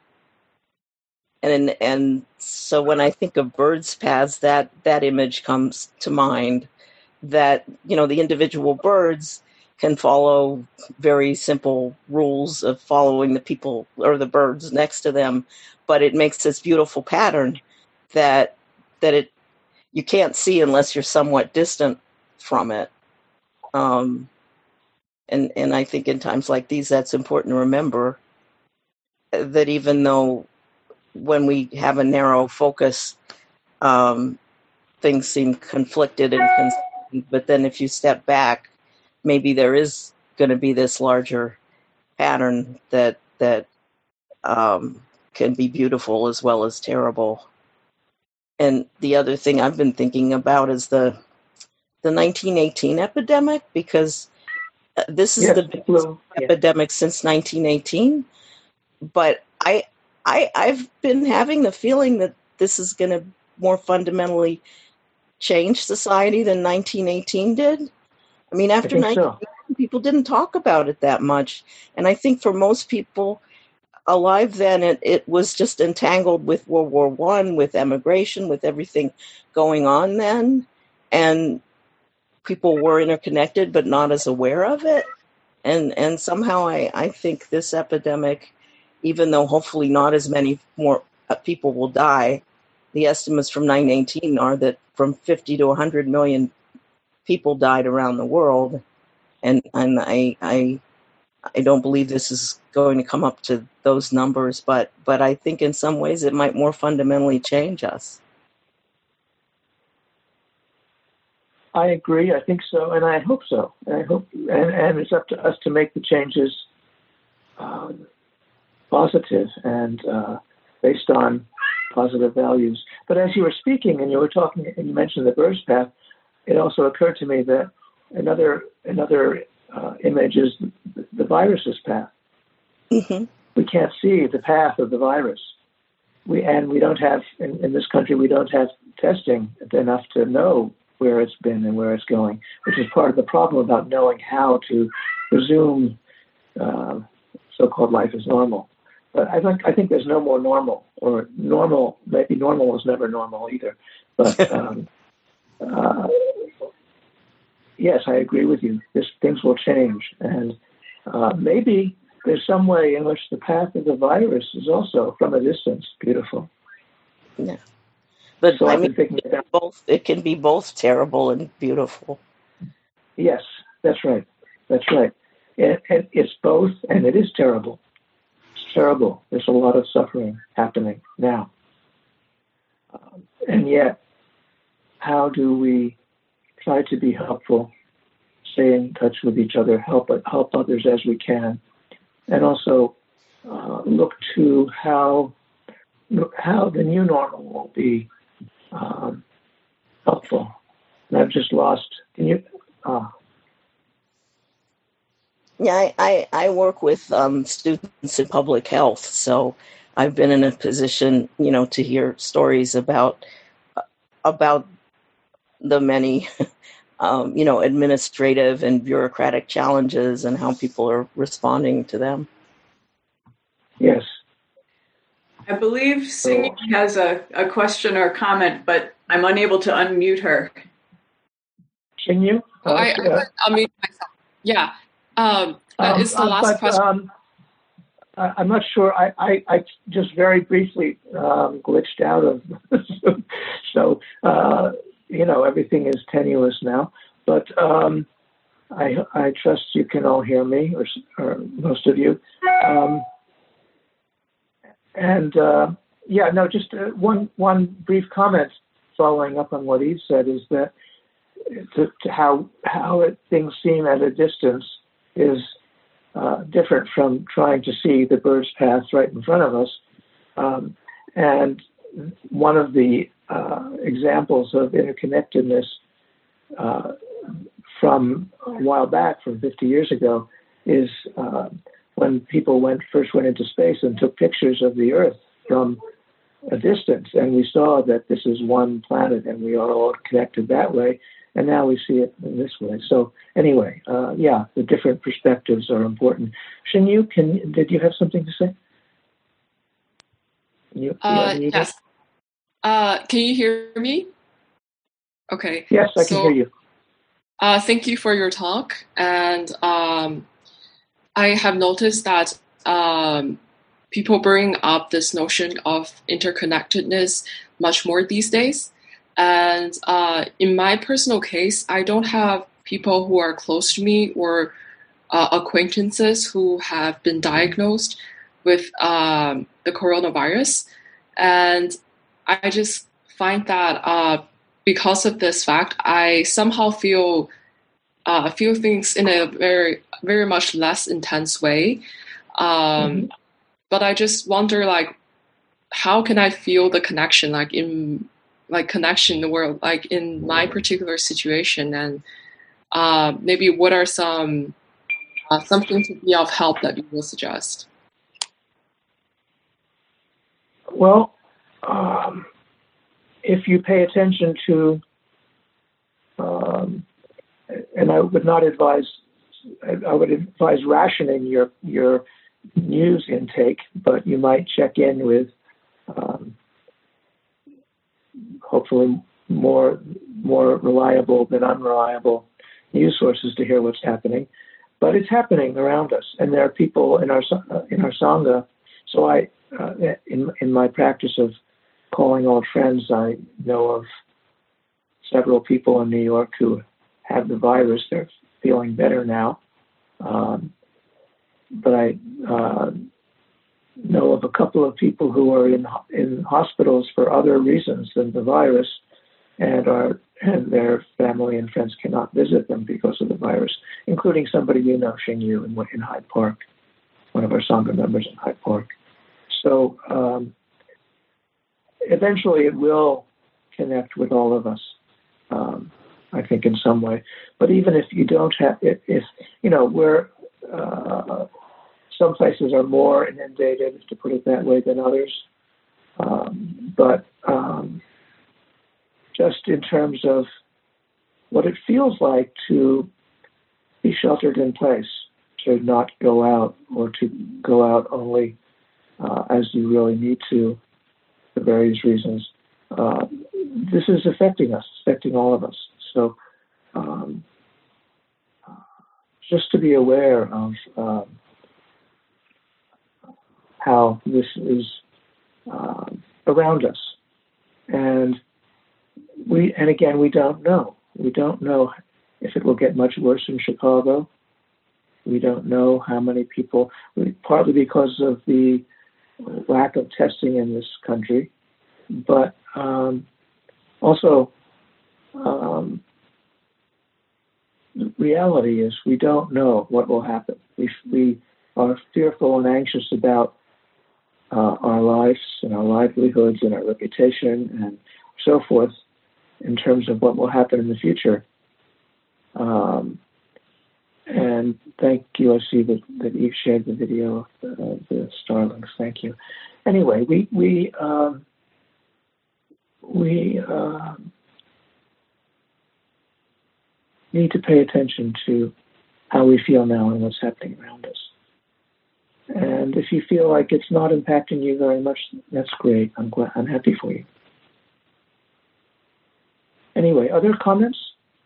and and so when I think of birds' paths, that, that image comes to mind, that, you know, the individual birds can follow very simple rules of following the people or the birds next to them, but it makes this beautiful pattern that that it you can't see unless you're somewhat distant from it. Um, And and I think in times like these, that's important to remember, that even though when we have a narrow focus, um, things seem conflicted and consistent, but then if you step back, maybe there is going to be this larger pattern that that um, can be beautiful as well as terrible. And the other thing I've been thinking about is the the nineteen eighteen epidemic, because this is yes, the biggest epidemic since nineteen eighteen, but I, I, I've been having the feeling that this is going to more fundamentally change society than nineteen eighteen did. I mean, after nineteen eighteen, so. people didn't talk about it that much, and I think for most people alive then, it, it was just entangled with World War One, with emigration, with everything going on then, and people were interconnected, but not as aware of it. And and somehow I, I think this epidemic, even though hopefully not as many more people will die, the estimates from nineteen eighteen are that from fifty to one hundred million people died around the world. And and I I I don't believe this is going to come up to those numbers, but but I think in some ways it might more fundamentally change us. I agree. I think so, and I hope so. And I hope, and, and it's up to us to make the changes um, positive and uh, based on positive values. But as you were speaking and you were talking, and you mentioned the bird's path, it also occurred to me that another another uh, image is the, the virus's path. Mm-hmm. We can't see the path of the virus. We and we don't have in, in this country. We don't have testing enough to know where it's been and where it's going, which is part of the problem about knowing how to resume uh, so-called life as normal. But I think I think there's no more normal, or normal. Maybe normal was never normal either. But um, uh, yes, I agree with you. This, things will change, and uh, maybe there's some way in which the path of the virus is also, from a distance, beautiful. Yeah. But so I mean, it, both, it can be both terrible and beautiful. Yes, that's right. That's right. It, it, it's both, and it is terrible. It's terrible. There's a lot of suffering happening now. Um, and yet, how do we try to be helpful, stay in touch with each other, help help others as we can, and also uh, look to how how the new normal will be um, helpful. And I've just lost. Can you? Uh, Yeah, I, I, I work with um, students in public health, so I've been in a position, you know, to hear stories about about the many, um, you know, administrative and bureaucratic challenges and how people are responding to them. yes. I believe Singh has a, a question or comment, but I'm unable to unmute her. Can you? Oh, I, I would unmute myself. Yeah. Um, Um, it's the uh, last but, question. Um, I, I'm not sure. I, I, I just very briefly um, glitched out of Zoom. So, uh, you know, everything is tenuous now. But um, I, I trust you can all hear me, or, or most of you. Um, and, uh, yeah, no, just uh, one, one brief comment following up on what Eve said is that to, to how, how it, things seem at a distance is uh, different from trying to see the bird's path right in front of us. Um, and one of the uh, examples of interconnectedness uh, from a while back, from fifty years ago, is uh, when people went first went into space and took pictures of the Earth from a distance, and we saw that this is one planet and we are all connected that way. And now we see it in this way. So anyway, uh, yeah, the different perspectives are important. Shinyu, can did you have something to say? You, Uh, you yes. Uh, can you hear me? Okay. Yes, I can so, hear you. Uh, thank you for your talk. And um, I have noticed that um, people bring up this notion of interconnectedness much more these days. And uh, in my personal case, I don't have people who are close to me or uh, acquaintances who have been diagnosed with um, the coronavirus. And I just find that uh, because of this fact, I somehow feel uh, feel things in a very, very much less intense way. Um, mm-hmm. But I just wonder, like, how can I feel the connection, like in like connection in the world, like in my particular situation, and uh, maybe what are some uh, something to be of help that you will suggest? Well, um, if you pay attention to, um, and I would not advise, I would advise rationing your your news intake, but you might check in with. Um, hopefully more more reliable than unreliable news sources to hear what's happening, but it's happening around us, and there are people in our in our sangha. So I, uh, in in my practice of calling old friends, I know of several people in New York who have the virus. They're feeling better now, um, but I. Uh, know of a couple of people who are in in hospitals for other reasons than the virus, and are and their family and friends cannot visit them because of the virus, including somebody you know, Xingyu, in, in Hyde Park, one of our Sangha members in Hyde Park. So um, eventually it will connect with all of us, um, I think, in some way. But even if you don't have, if, if you know, we're uh, some places are more inundated, to put it that way, than others. Um, but um, just in terms of what it feels like to be sheltered in place, to not go out, or to go out only uh, as you really need to, for various reasons, uh, this is affecting us, affecting all of us. So um, just to be aware of um, how this is uh, around us. And we, and again, we don't know. We don't know if it will get much worse in Chicago. We don't know how many people, partly because of the lack of testing in this country, but um, also um, the reality is we don't know what will happen. We, we are fearful and anxious about uh, our lives and our livelihoods and our reputation and so forth in terms of what will happen in the future. Um, and thank you, I see that, that Eve shared the video of the, uh, the Starlings. Thank you. Anyway, we we um, we uh, need to pay attention to how we feel now and what's happening around us. And if you feel like it's not impacting you very much, that's great. I'm glad. I'm happy for you. Anyway, other comments?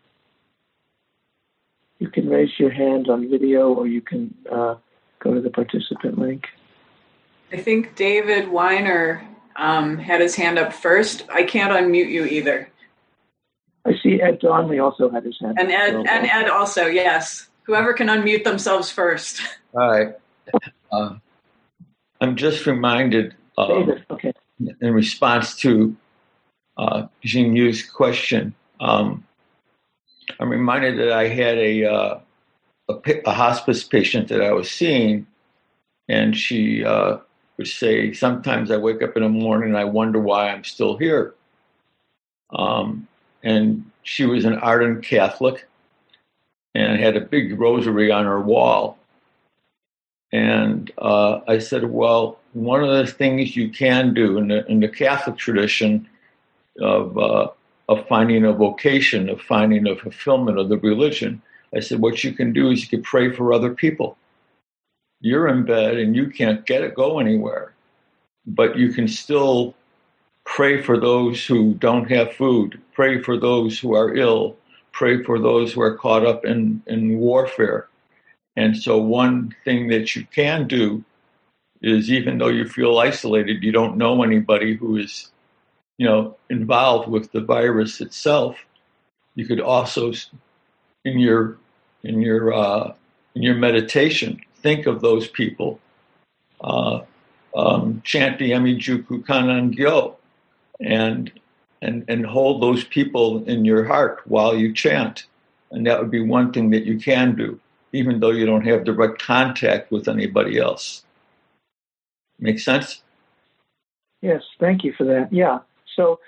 You can raise your hand on video, or you can uh, go to the participant link. I think David Weiner um, had his hand up first. I can't unmute you either. I see Ed Donnelly also had his hand and up. Ed, and Ed also, yes. Whoever can unmute themselves first. All right. Uh, I'm just reminded, uh, David, okay. in response to uh, Jean Yu's question, um, I'm reminded that I had a, uh, a a hospice patient that I was seeing, and she uh, would say, sometimes I wake up in the morning and I wonder why I'm still here. Um, and she was an ardent Catholic and had a big rosary on her wall. And uh, I said, well, one of the things you can do in the, in the Catholic tradition of uh, of finding a vocation, of finding a fulfillment of the religion, I said, what you can do is you can pray for other people. You're in bed and you can't get it, go anywhere, but you can still pray for those who don't have food, pray for those who are ill, pray for those who are caught up in, in warfare. And so one thing that you can do is, even though you feel isolated, you don't know anybody who is, you know, involved with the virus itself, you could also, in your in your uh, in your meditation, think of those people. Uh, um, chant the Emijuku Kanangyo, and and and hold those people in your heart while you chant, and that would be one thing that you can do, even though you don't have direct contact with anybody else. Make sense? Yes, thank you for that. Yeah. So,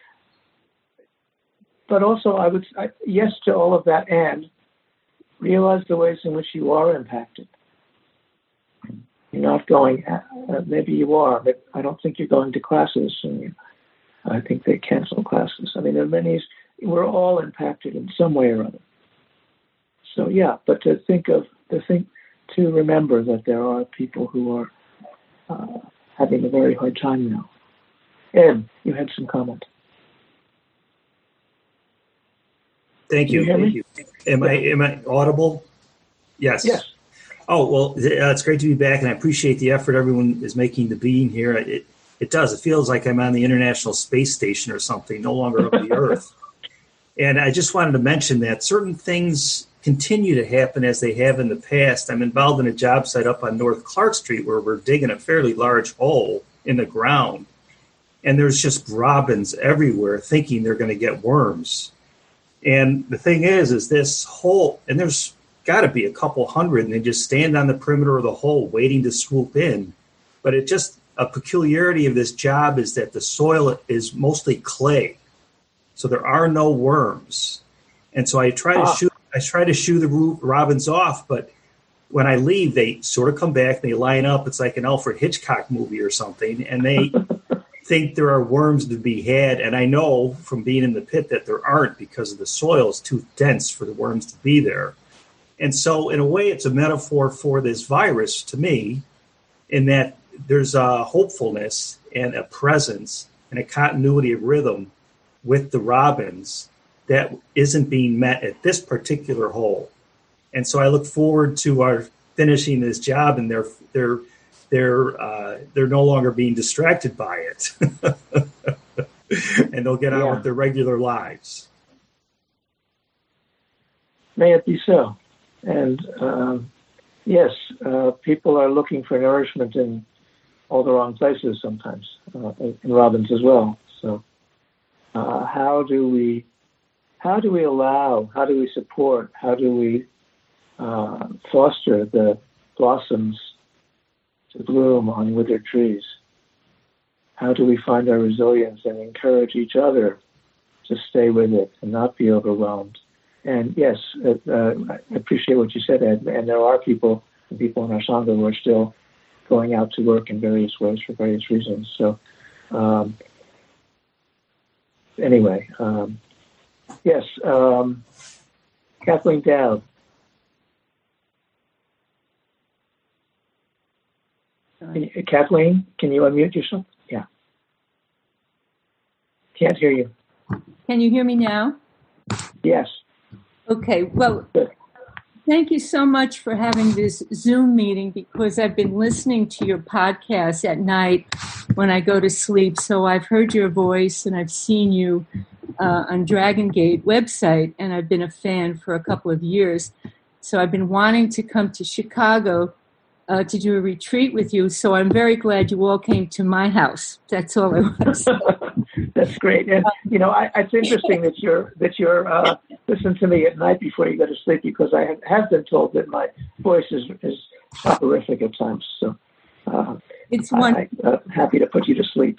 but also I would, I, yes to all of that, and realize the ways in which you are impacted. You're not going, uh, maybe you are, but I don't think you're going to classes. And I think they cancel classes. I mean, there are many, we're all impacted in some way or other. So yeah, but to think of, to think, to remember that there are people who are uh, having a very hard time now. Ed, you had some comment. Thank you. Can you Thank you. Am I am I audible? Yes. Yes. Oh, well, it's great to be back, and I appreciate the effort everyone is making to being here. It it does. It feels like I'm on the International Space Station or something, no longer of the Earth. And I just wanted to mention that certain things continue to happen as they have in the past. I'm involved in a job site up on North Clark Street where we're digging a fairly large hole in the ground. And there's just robins everywhere thinking they're going to get worms. And the thing is, is this hole, and there's got to be a couple hundred, and they just stand on the perimeter of the hole waiting to swoop in. But it just, a peculiarity of this job is that the soil is mostly clay. So there are no worms. And so I try to ah. shoot, I try to shoo the robins off, but when I leave, they sort of come back, they line up. It's like an Alfred Hitchcock movie or something, and they think there are worms to be had. And I know from being in the pit that there aren't, because of the soil is too dense for the worms to be there. And so in a way, it's a metaphor for this virus to me, in that there's a hopefulness and a presence and a continuity of rhythm with the robins that isn't being met at this particular hole. And so I look forward to our finishing this job, and they're they're they're uh, they're no longer being distracted by it, and they'll get on yeah. with their regular lives. May it be so. And um, yes, uh, people are looking for nourishment in all the wrong places sometimes, uh, in Robbins as well. So, uh, how do we, how do we allow, how do we support, how do we uh, foster the blossoms to bloom on withered trees? How do we find our resilience and encourage each other to stay with it and not be overwhelmed? And yes, uh, I appreciate what you said, Ed. And there are people, people in our Sangha who are still going out to work in various ways for various reasons. So, um, anyway, um, yes, um, Kathleen Dowd. Kathleen, can you unmute yourself? Yeah. Can't hear you. Can you hear me now? Yes. Okay, well, thank you so much for having this Zoom meeting, because I've been listening to your podcast at night when I go to sleep. So I've heard your voice and I've seen you uh, on Dragon Gate website, and I've been a fan for a couple of years. So I've been wanting to come to Chicago uh, to do a retreat with you. So I'm very glad you all came to my house. That's all I want to say. That's great. And, you know, I, it's interesting that you're, that you're uh, listening to me at night before you go to sleep, because I have, have been told that my voice is, is soporific at times. So uh, it's one. I'm uh, happy to put you to sleep.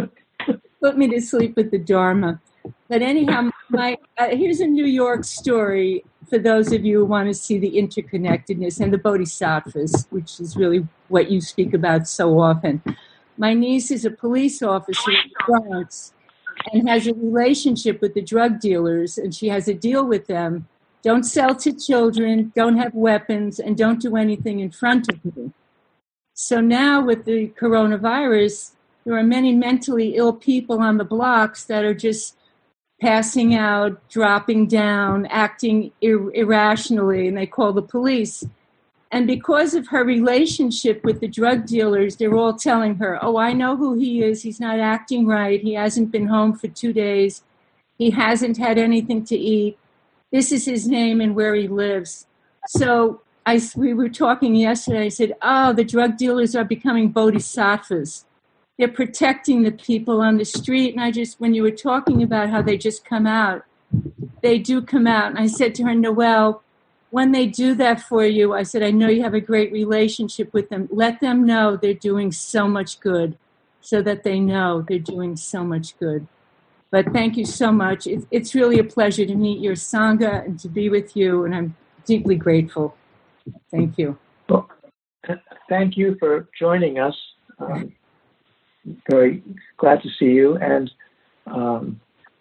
Put me to sleep with the Dharma. But anyhow, my, uh, here's a New York story for those of you who want to see the interconnectedness and the bodhisattvas, which is really what you speak about so often. My niece is a police officer in the Bronx and has a relationship with the drug dealers, and she has a deal with them. Don't sell to children, don't have weapons, and don't do anything in front of me. So now with the coronavirus, there are many mentally ill people on the blocks that are just passing out, dropping down, acting ir- irrationally, and they call the police. And because of her relationship with the drug dealers, they're all telling her, oh, I know who he is. He's not acting right. He hasn't been home for two days. He hasn't had anything to eat. This is his name and where he lives. So I, we were talking yesterday. I said, oh, the drug dealers are becoming bodhisattvas. They're protecting the people on the street. And I just, when you were talking about how they just come out, they do come out. And I said to her, Noelle, when they do that for you, I said, I know you have a great relationship with them. Let them know they're doing so much good, so that they know they're doing so much good. But thank you so much. It, it's really a pleasure to meet your Sangha and to be with you, and I'm deeply grateful. Thank you. Well, thank you for joining us. Um, very glad to see you. And um,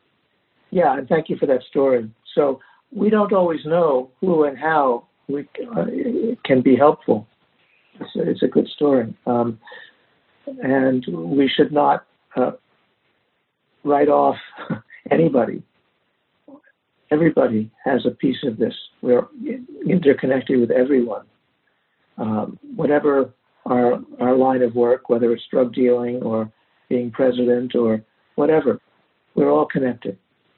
yeah, and thank you for that story. So we don't always know who and how we uh, can be helpful. It's a, it's a good story. Um, and we should not uh, write off anybody. Everybody has a piece of this. We're interconnected with everyone. Um, whatever our, our line of work, whether it's drug dealing or being president or whatever, we're all connected.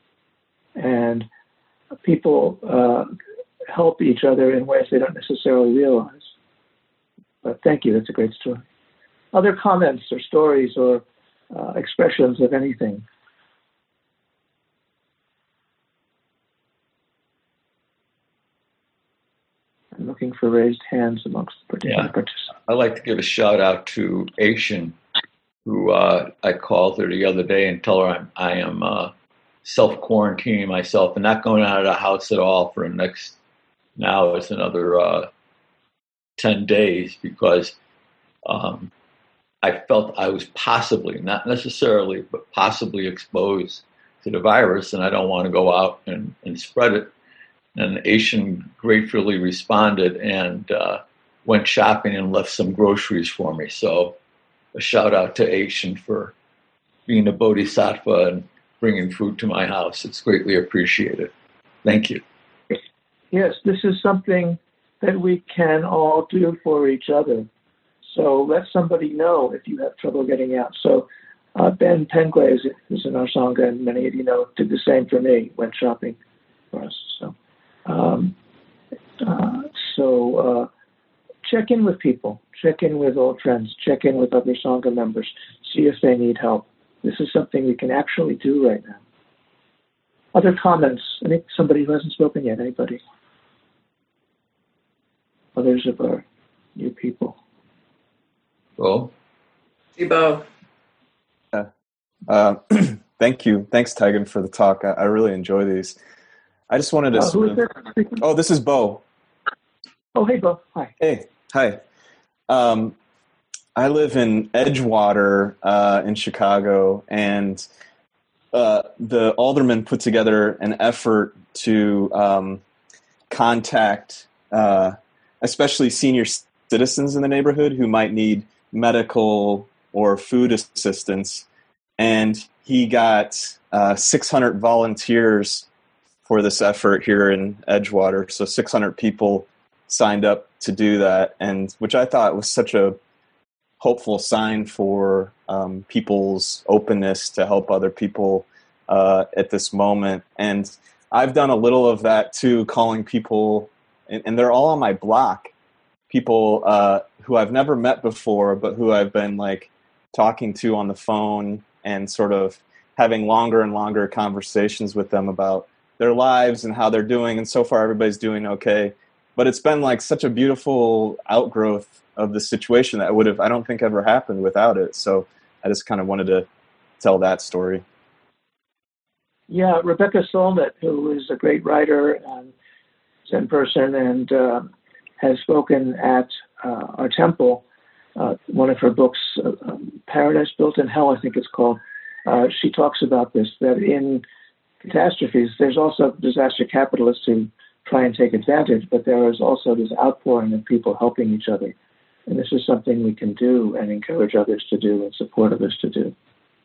And people uh, help each other in ways they don't necessarily realize. But thank you, that's a great story. Other comments or stories or uh, expressions of anything? I'm looking for raised hands amongst the Yeah. participants. I'd like to give a shout out to Aishin, who uh, I called her the other day and tell her I'm, I am uh, self-quarantining myself and not going out of the house at all for the next, now it's another uh, ten days, because um, I felt I was possibly, not necessarily, but possibly exposed to the virus, and I don't want to go out and, and spread it. And Aishin gratefully responded and uh, went shopping and left some groceries for me. So a shout out to Aishin for being a bodhisattva and bringing food to my house. It's greatly appreciated. Thank you. Yes, this is something that we can all do for each other. So let somebody know if you have trouble getting out. So uh, Ben Penguay, who's in our Sangha, and many of you know, did the same for me, went shopping for us. So, um, uh, so uh, check in with people, check in with old friends, check in with other Sangha members, see if they need help. This is something we can actually do right now. Other comments? I think somebody who hasn't spoken yet. Anybody? Others of our new people. Well, Hey, Bo. Yeah. Uh, thank you. Thanks, Tegan, for the talk. I, I really enjoy these. I just wanted to. Uh, who is sort of, this? oh, this is Bo. Oh, hey, Bo. Hi. Hey, hi. Um, I live in Edgewater uh, in Chicago, and uh, the aldermen put together an effort to um, contact, uh, especially senior citizens in the neighborhood who might need medical or food assistance. And he got uh, six hundred volunteers for this effort here in Edgewater. So six hundred people signed up to do that, and which I thought was such a hopeful sign for um, people's openness to help other people uh, at this moment. And I've done a little of that too, calling people, and, and they're all on my block, people uh, who I've never met before, but who I've been like talking to on the phone and sort of having longer and longer conversations with them about their lives and how they're doing. And so far, everybody's doing okay. But it's been like such a beautiful outgrowth of the situation that would have, I don't think, ever happened without it. So I just kind of wanted to tell that story. Yeah, Rebecca Solnit, who is a great writer and Zen person and uh, has spoken at uh, our temple. Uh, one of her books, uh, um, Paradise Built in Hell, I think it's called. Uh, she talks about this, that in catastrophes, there's also disaster capitalists who try and take advantage, but there is also this outpouring of people helping each other. And this is something we can do and encourage others to do and support others to do.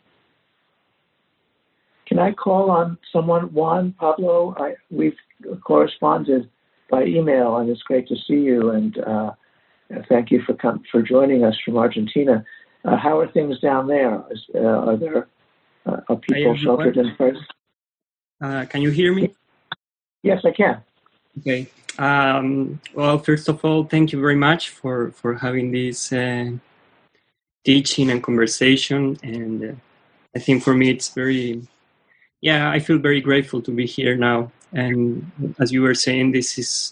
Can I call on someone? Juan, Pablo, I, we've corresponded by email, and it's great to see you, and uh, thank you for com- for joining us from Argentina. Uh, how are things down there? Is, uh, are there uh, are people Hi, sheltered in place? Uh, can you hear me? Yes, I can. Okay. Um, well, first of all, thank you very much for, for having this uh, teaching and conversation. And uh, I think for me it's very, yeah, I feel very grateful to be here now. And as you were saying, this is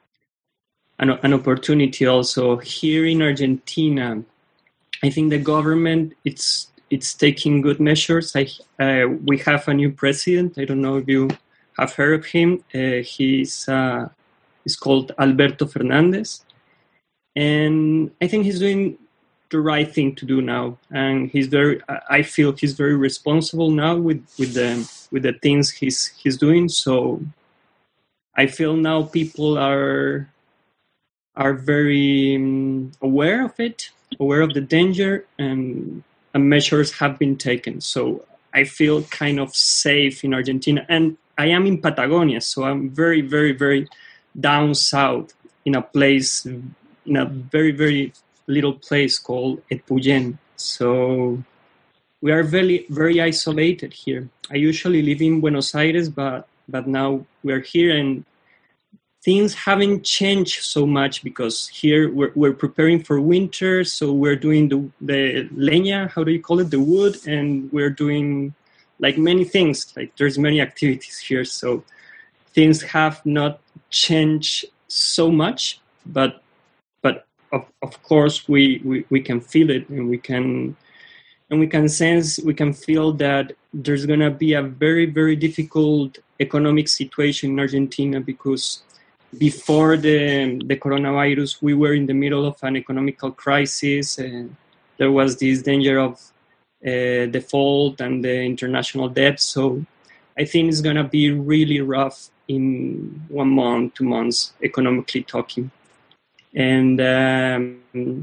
an, an opportunity also here in Argentina. I think the government, it's it's taking good measures. I, uh, we have a new president. I don't know if you have heard of him. Uh, he's uh, he's called Alberto Fernandez, and I think he's doing the right thing to do now. And he's very, I feel he's very responsible now with, with the with the things he's he's doing. So I feel now people are are very um, aware of it, aware of the danger, and, and measures have been taken. So I feel kind of safe in Argentina. And I am in Patagonia, so I'm very, very, very down south in a place, in a very, very little place called Epuyén. So we are very, very isolated here. I usually live in Buenos Aires, but but now we're here, and things haven't changed so much because here we're, we're preparing for winter, so we're doing the, the leña, how do you call it, the wood, and we're doing like many things, like there's many activities here, so things have not changed so much, but but of, of course we, we, we can feel it, and we can and we can sense, we can feel that there's gonna be a very, very difficult economic situation in Argentina, because before the the coronavirus, we were in the middle of an economical crisis, and there was this danger of uh, default and the international debt. So I think it's going to be really rough in one month, two months, economically talking. And um,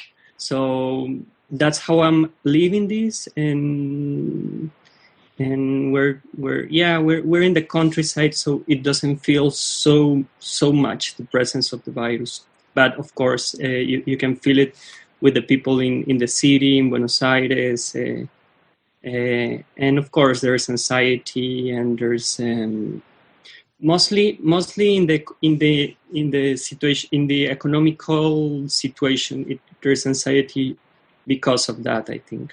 so that's how I'm living this. And and we're we're yeah we're we're in the countryside, so it doesn't feel so so much the presence of the virus. But of course, uh, you you can feel it with the people in, in the city, in Buenos Aires, uh, uh, and of course there's anxiety and there's um, mostly mostly in the in the in the situation in the economical situation, it, there's anxiety because of that, I think.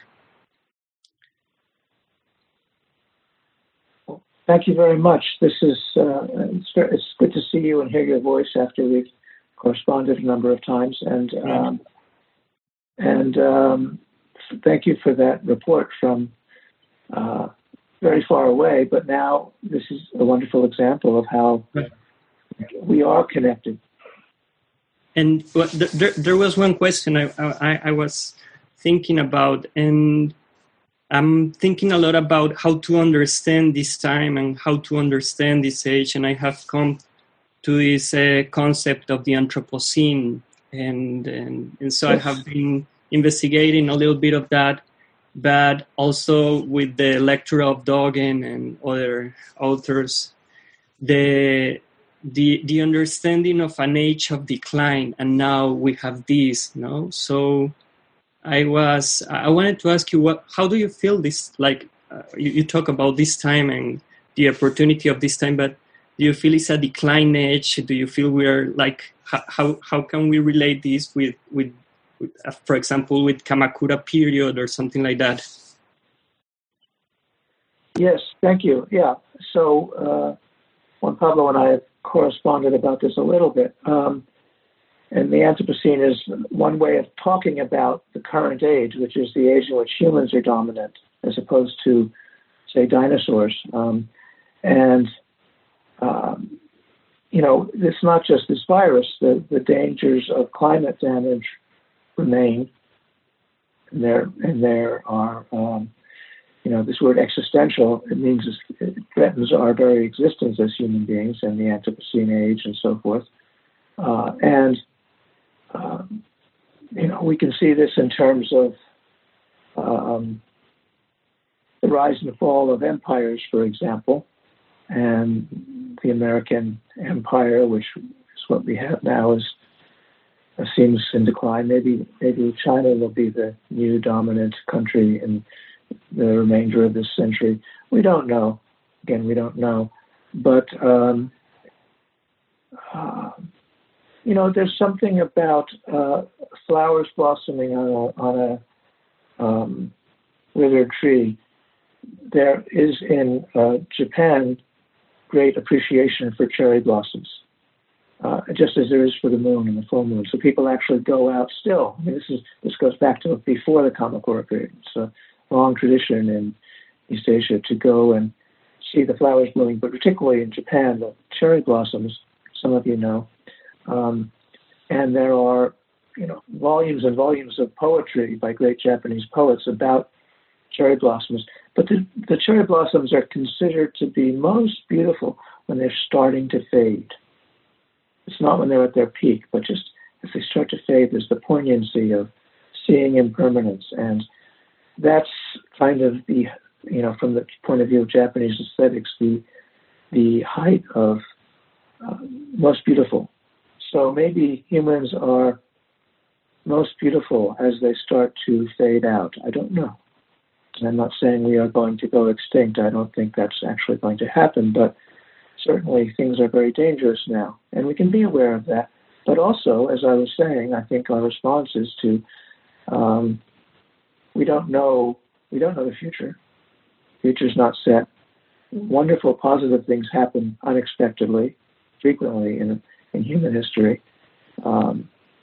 Thank you very much. This is uh, it's, it's good to see you and hear your voice after we've corresponded a number of times, and um, and um, thank you for that report from uh, very far away. But now this is a wonderful example of how we are connected. And well, there, there was one question I, I, I was thinking about, and I'm thinking a lot about how to understand this time and how to understand this age, and I have come to this uh, concept of the Anthropocene, and, and and so yes. I have been investigating a little bit of that, but also with the lecture of Dogen and other authors, the the the understanding of an age of decline, and now we have this, you know, so. I was. I wanted to ask you, what? How do you feel this? Like uh, you, you talk about this time and the opportunity of this time, but do you feel it's a decline age? Do you feel we're like how how, how can we relate this with with, with uh, for example, with Kamakura period or something like that? Yes, thank you. Yeah. So uh, Juan Pablo and I have corresponded about this a little bit. Um, And the Anthropocene is one way of talking about the current age, which is the age in which humans are dominant, as opposed to, say, dinosaurs. Um, and, um, you know, it's not just this virus. The, the dangers of climate damage remain. And there, and there are, um, you know, this word existential, it means it threatens our very existence as human beings and the Anthropocene age and so forth. Uh, and Um, you know, we can see this in terms of um, the rise and fall of empires, for example, and the American empire, which is what we have now, is uh, seems in decline. Maybe, maybe China will be the new dominant country in the remainder of this century. We don't know. Again, we don't know. But um, uh, You know, there's something about uh, flowers blossoming on a, on a um, withered tree. There is in uh, Japan great appreciation for cherry blossoms, uh, just as there is for the moon and the full moon. So people actually go out still. I mean, this is this goes back to before the Kamakura period. It's a long tradition in East Asia to go and see the flowers blooming, but particularly in Japan, the cherry blossoms. Some of you know. Um, and there are, you know, volumes and volumes of poetry by great Japanese poets about cherry blossoms. But the, the cherry blossoms are considered to be most beautiful when they're starting to fade. It's not when they're at their peak, but just as they start to fade, there's the poignancy of seeing impermanence. And that's kind of the, you know, from the point of view of Japanese aesthetics, the, the height of uh, most beautiful. So maybe humans are most beautiful as they start to fade out. I don't know. And I'm not saying we are going to go extinct. I don't think that's actually going to happen, but certainly things are very dangerous now. And we can be aware of that. But also, as I was saying, I think our response is to, um, we don't know, we don't know the future. The future's not set. Wonderful, positive things happen unexpectedly, frequently in in human history. Um,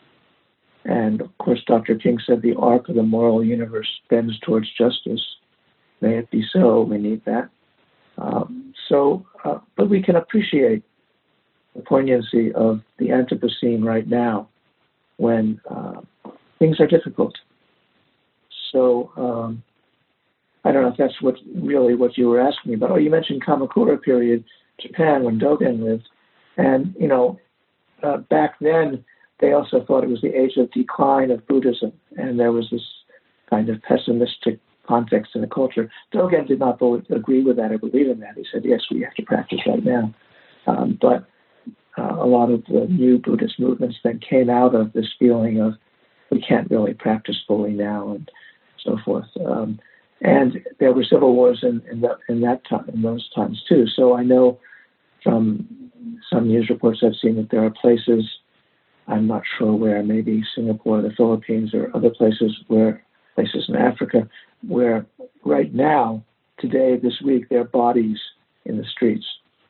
and of course, Doctor King said the arc of the moral universe bends towards justice. May it be so. We need that. Um, so, uh, but we can appreciate the poignancy of the Anthropocene right now when uh, things are difficult. So, um, I don't know if that's what really what you were asking me about. Oh, you mentioned Kamakura period, Japan, when Dogen lived. And, you know, Uh, back then, they also thought it was the age of decline of Buddhism, and there was this kind of pessimistic context in the culture. Dogen did not agree with that or believe in that. He said, yes, we have to practice right now. Um, but uh, a lot of the new Buddhist movements then came out of this feeling of we can't really practice fully now and so forth. Um, and there were civil wars in, in, the, in that time, in those times too. So I know from some news reports I've seen that there are places, I'm not sure where, maybe Singapore, the Philippines, or other places where places in Africa, where right now, today, this week, there are bodies in the streets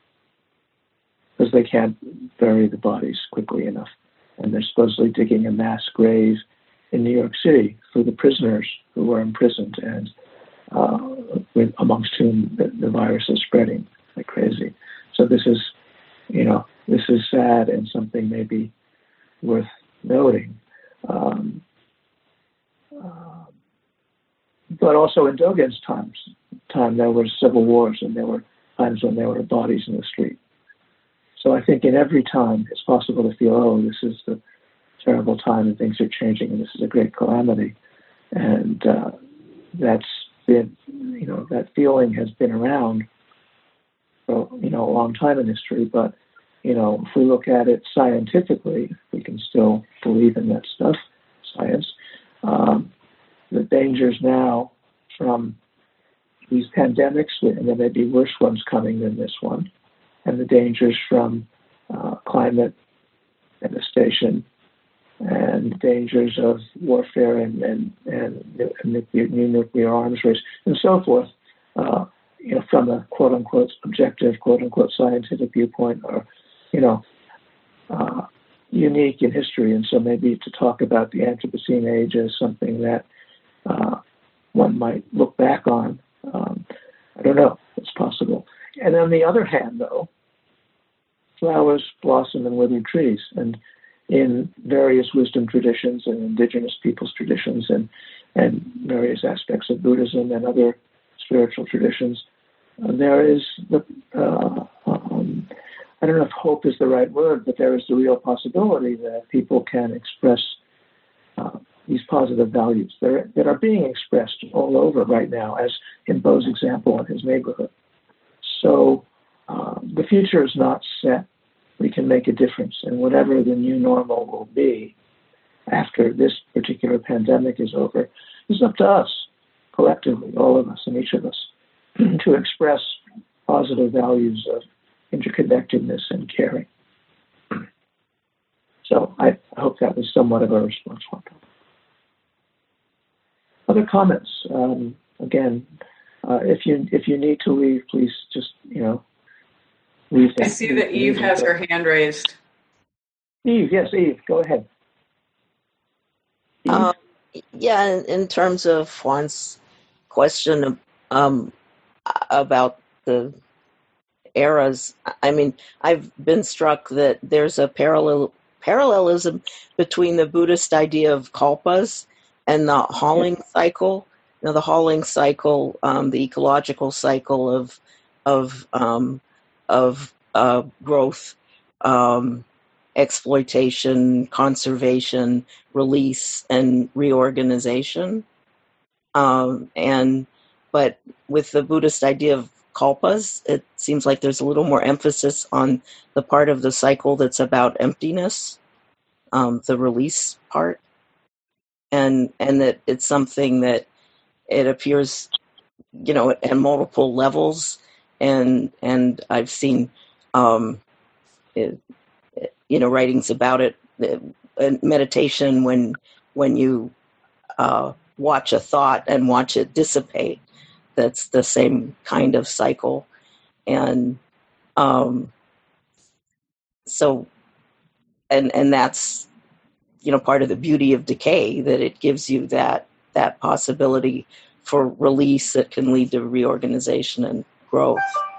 because they can't bury the bodies quickly enough. And they're supposedly digging a mass grave in New York City for the prisoners who were imprisoned and uh, with, amongst whom the, the virus is spreading like crazy. So this is, you know, this is sad and something maybe worth noting. Um, uh, but also in Dogen's times, time there were civil wars and there were times when there were bodies in the street. So I think in every time it's possible to feel, oh, this is the terrible time and things are changing and this is a great calamity. And uh, that's been, you know, that feeling has been around for, you know, a long time in history. But, you know, if we look at it scientifically, we can still believe in that stuff, science. Um, the dangers now from these pandemics, and there may be worse ones coming than this one, and the dangers from uh, climate devastation and dangers of warfare and, and, and nuclear, new nuclear arms race and so forth, uh, you know, from a quote-unquote objective, quote-unquote scientific viewpoint are, you know, uh, unique in history. And so maybe to talk about the Anthropocene age as something that uh, one might look back on, um, I don't know, it's possible. And on the other hand, though, flowers blossom and wither trees. And in various wisdom traditions and indigenous peoples' traditions and, and various aspects of Buddhism and other spiritual traditions, uh, there is the, uh, um, I don't know if hope is the right word, but there is the real possibility that people can express uh, these positive values that are, that are being expressed all over right now, as in Bo's example in his neighborhood. So uh, the future is not set. We can make a difference. And whatever the new normal will be after this particular pandemic is over, is up to us, collectively, all of us and each of us, to express positive values of interconnectedness and caring. So I hope that was somewhat of a response. Other comments? Um, again, uh, if you if you need to leave, please just, you know, leave. I see that Eve has her hand raised. Eve, yes, Eve, go ahead. Eve? Um, yeah, in, in terms of Juan's question um, about the eras, I mean, I've been struck that there's a parallel parallelism between the Buddhist idea of kalpas and the Halling cycle. You know, the Halling cycle, um, the ecological cycle of of um, of uh, growth, um, exploitation, conservation, release, and reorganization. Um, and but with the Buddhist idea of kalpas, it seems like there's a little more emphasis on the part of the cycle that's about emptiness, um, the release part, and and that it's something that it appears, you know, at, at multiple levels, and and I've seen, um, it, you know, writings about it. Meditation, when when you uh, watch a thought and watch it dissipate, that's the same kind of cycle, and um, so, and and that's, you know, part of the beauty of decay, that it gives you that that possibility for release that can lead to reorganization and growth.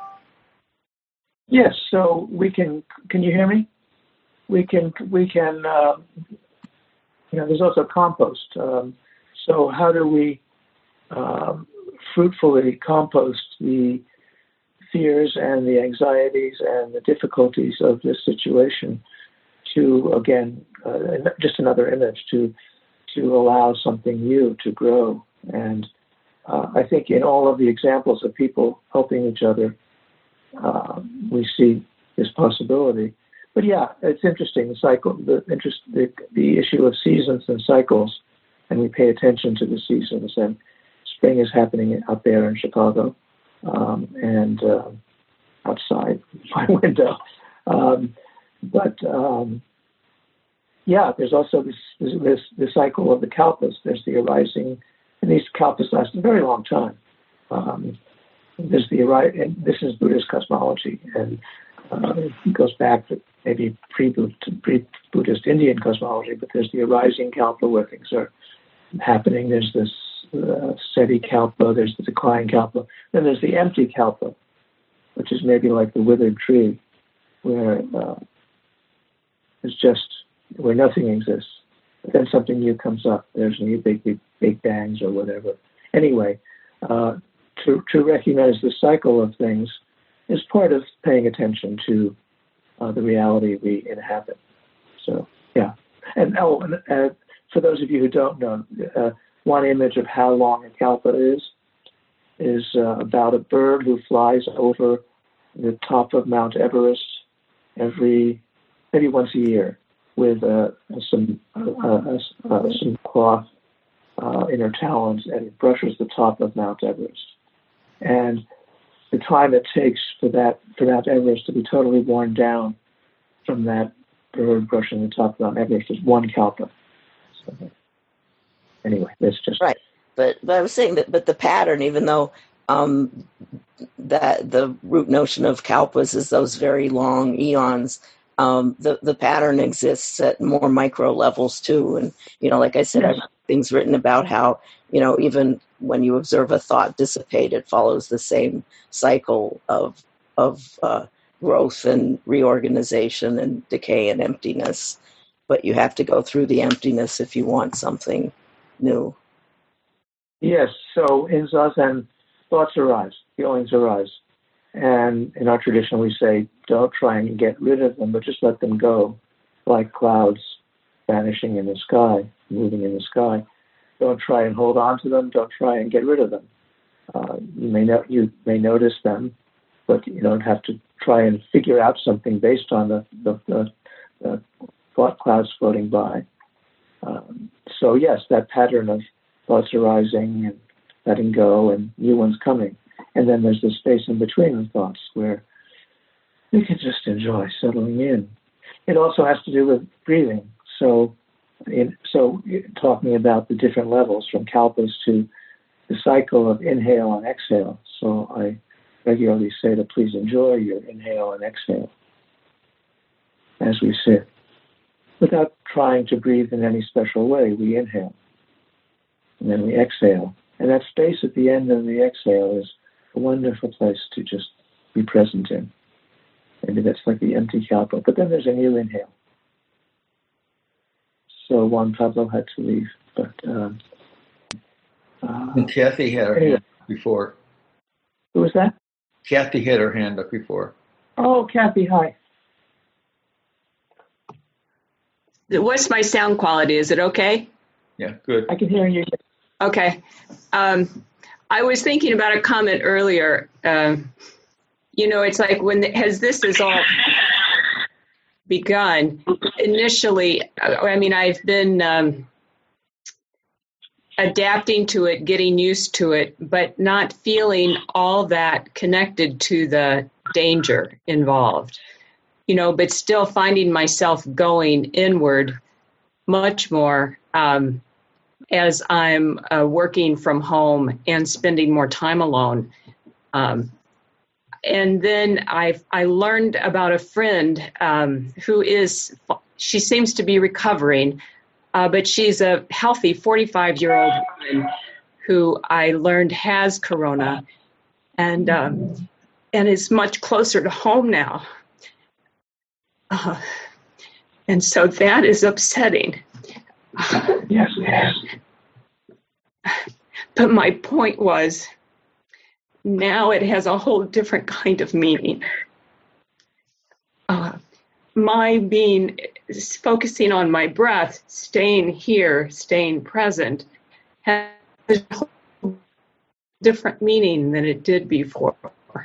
Yes, so we can. Can you hear me? We can. We can. Uh, you know, there's also compost. Um, so how do we um, fruitfully compost the fears and the anxieties and the difficulties of this situation to, again, uh, just another image, to to allow something new to grow. And uh, I think in all of the examples of people helping each other, uh, we see this possibility. But yeah, it's interesting, the cycle, the interest, the, the issue of seasons and cycles, and we pay attention to the seasons. And spring is happening out there in Chicago, um, and uh, outside my window. Um, but um, yeah, there's also this, this, this the cycle of the kalpas. There's the arising, and these kalpas last a very long time. Um, there's the arising, and this is Buddhist cosmology, and uh, it goes back to maybe pre-Buddhist Indian cosmology, but there's the arising kalpa where things are happening. There's this uh, steady kalpa, there's the decline kalpa, then there's the empty kalpa, which is maybe like the withered tree, where uh, it's just where nothing exists. But then something new comes up. There's new big, big, big bangs or whatever. Anyway, uh, to to recognize the cycle of things is part of paying attention to uh, the reality we inhabit. So, yeah. And oh, and, uh, for those of you who don't know, uh, one image of how long a kalpa is is uh, about a bird who flies over the top of Mount Everest every maybe once a year with uh, some uh, uh, uh, some cloth uh, in her talons, and it brushes the top of Mount Everest. And the time it takes for that for Mount Everest to be totally worn down from that bird brushing the top of Mount Everest is one kalpa. So, anyway, that's just right. But but I was saying that, but the pattern, even though um, that the root notion of kalpas is those very long eons, um, the the pattern exists at more micro levels too. And you know, like I said, I've things written about how you know even when you observe a thought dissipate, it follows the same cycle of of uh, growth and reorganization and decay and emptiness. But you have to go through the emptiness if you want something new. Yes, so in Zazen, thoughts arise, feelings arise. And in our tradition, we say, don't try and get rid of them, but just let them go, like clouds vanishing in the sky, moving in the sky. Don't try and hold on to them. Don't try and get rid of them. Uh, you may no- you may notice them, but you don't have to try and figure out something based on the, the, the, the thought clouds floating by. Um, so yes, that pattern of thoughts arising and letting go and new ones coming. And then there's the space in between the thoughts where you can just enjoy settling in. It also has to do with breathing. So, in, so talking about the different levels from kalpas to the cycle of inhale and exhale. So I regularly say to please enjoy your inhale and exhale as we sit. Without trying to breathe in any special way, we inhale and then we exhale. And that space at the end of the exhale is a wonderful place to just be present in. Maybe that's like the empty kalpa. But then there's a new inhale. So Juan Pablo had to leave. But um, uh, and Kathy had her anyway. hand up before. Who was that? Kathy had her hand up before. Oh, Kathy, hi. What's my sound quality? Is it okay? Yeah, good. I can hear you. Okay. Um, I was thinking about a comment earlier. Uh, you know, it's like when, the, as this is all begun, initially, I mean, I've been um, adapting to it, getting used to it, but not feeling all that connected to the danger involved. You know, but still finding myself going inward much more um, as I'm uh, working from home and spending more time alone. Um, and then I I learned about a friend um, who is, she seems to be recovering, uh, but she's a healthy forty-five-year-old woman who I learned has corona and um, and is much closer to home now. Uh, and so that is upsetting. Yes, yes. But my point was, now it has a whole different kind of meaning. Uh, my being, focusing on my breath, staying here, staying present, has a whole different meaning than it did before.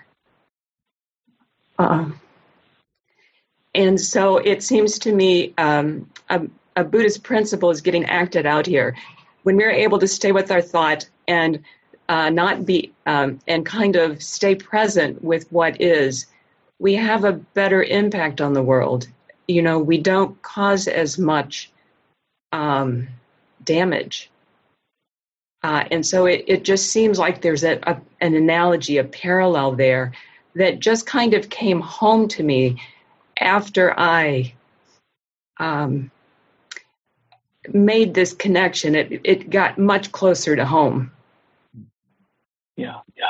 Uh, And so it seems to me um, a, a Buddhist principle is getting acted out here. When we're able to stay with our thought and uh, not be, um, and kind of stay present with what is, we have a better impact on the world. You know, we don't cause as much um, damage. Uh, and so it, it just seems like there's a, a, an analogy, a parallel there that just kind of came home to me after I um, made this connection. It, it got much closer to home. Yeah, yeah.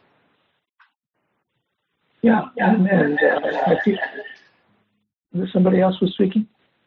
Yeah, and, and uh, I think somebody else was speaking.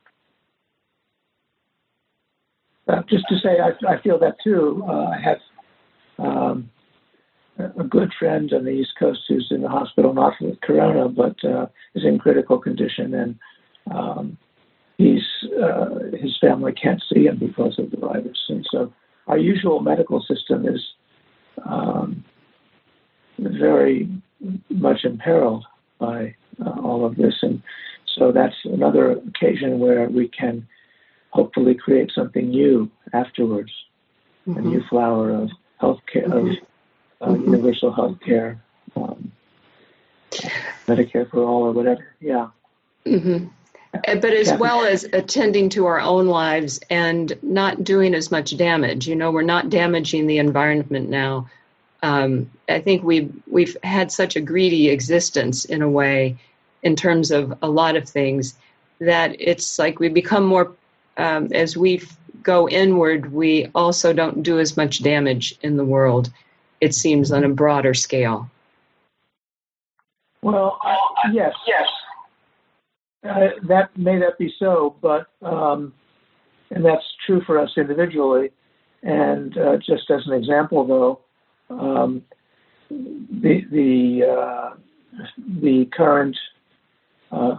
Uh, just to say, I, I feel that too. Uh, I have um, a good friend on the East Coast who's in the hospital, not with corona, but uh, is in critical condition, and um, he's uh, his family can't see him because of the virus. And so our usual medical system is um, very much imperiled by uh, all of this. And so that's another occasion where we can hopefully create something new afterwards, mm-hmm. a new flower of healthcare, mm-hmm. of uh, mm-hmm. universal health care, um, Medicare for all or whatever. Yeah. Mm-hmm. But as yeah. well as attending to our own lives and not doing as much damage. You know, we're not damaging the environment now. Um, I think we've, we've had such a greedy existence in a way in terms of a lot of things that it's like we become more, um, as we go inward, we also don't do as much damage in the world, it seems, on a broader scale. Well, uh, yes, yes. Uh, that may that be so, but um, and that's true for us individually. And uh, just as an example, though, um, the the uh, the current uh,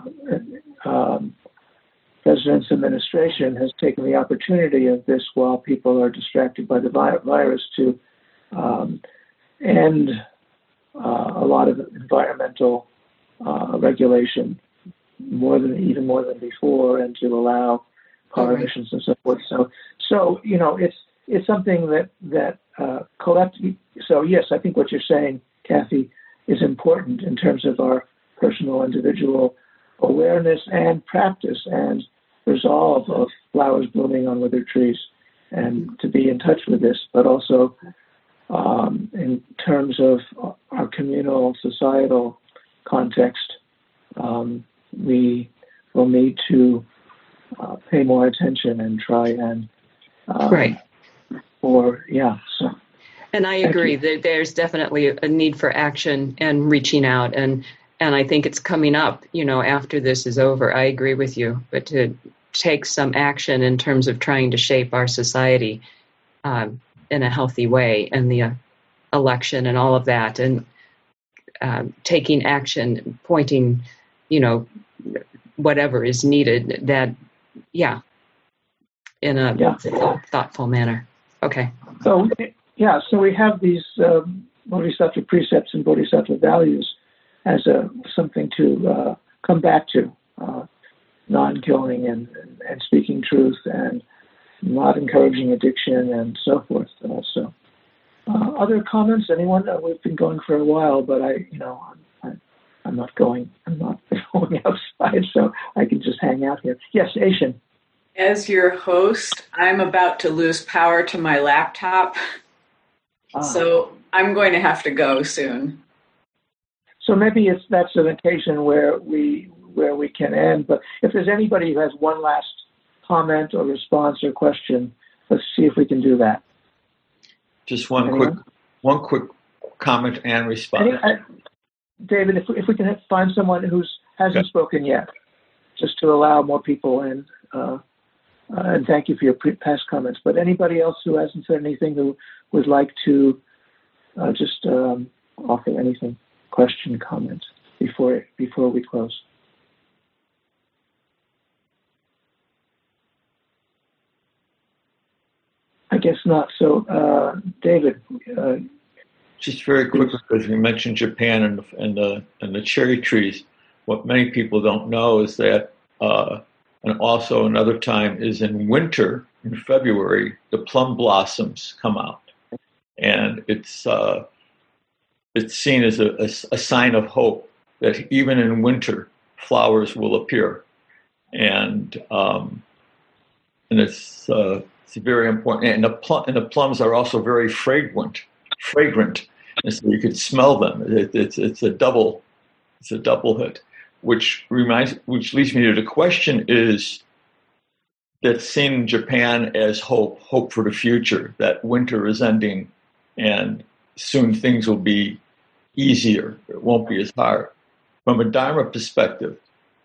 um, president's administration has taken the opportunity of this while people are distracted by the vi- virus to um, end uh, a lot of environmental uh, regulation, more than even more than before, and to allow car right. emissions and so forth. So, so you know, it's it's something that that uh, collectively. So yes, I think what you're saying, Kathy, is important in terms of our personal, individual awareness and practice and resolve of flowers blooming on withered trees, and to be in touch with this, but also um, in terms of our communal, societal context. Um, we will need to uh, pay more attention and try and um, right. Or yeah. So. And I agree that there's definitely a need for action and reaching out, and and I think it's coming up. You know, after this is over, I agree with you. But to take some action in terms of trying to shape our society um, in a healthy way, and the uh, election and all of that, and uh, taking action, pointing, you know, whatever is needed, that, yeah, in a yeah. thoughtful manner. Okay. So, yeah, so we have these uh, Bodhisattva precepts and Bodhisattva values as a something to uh, come back to, uh, non-killing and, and speaking truth and not encouraging addiction and so forth. Uh, so, uh, other comments? Anyone? Uh, we've been going for a while, but I, you know, I, I'm not going. I'm not going outside, so I can just hang out here. Yes, Aishin. As your host, I'm about to lose power to my laptop, ah. so I'm going to have to go soon. So maybe it's that's an occasion where we where we can end. But if there's anybody who has one last comment or response or question, let's see if we can do that. Just one Anyone? quick one quick comment and response. Any, I, David, if we, if we can find someone who hasn't okay. spoken yet, just to allow more people in. Uh, uh, and thank you for your pre- past comments. But anybody else who hasn't said anything who would like to uh, just um, offer anything, question, comment before before we close. I guess not. So, uh, David. Uh, Just very quickly, because we mentioned Japan and the, and the and the cherry trees. What many people don't know is that, uh, and also another time is in winter, in February, the plum blossoms come out, and it's uh, it's seen as a, a, a sign of hope that even in winter, flowers will appear. And um, and it's uh, it's very important. And the, pl- and the plums are also very fragrant, fragrant, and so you could smell them. It, it's it's a double, it's a double hit. Which reminds, which leads me to the question: is that's seen in Japan as hope, hope for the future. That winter is ending, and soon things will be easier. It won't be as hard. From a Dharma perspective,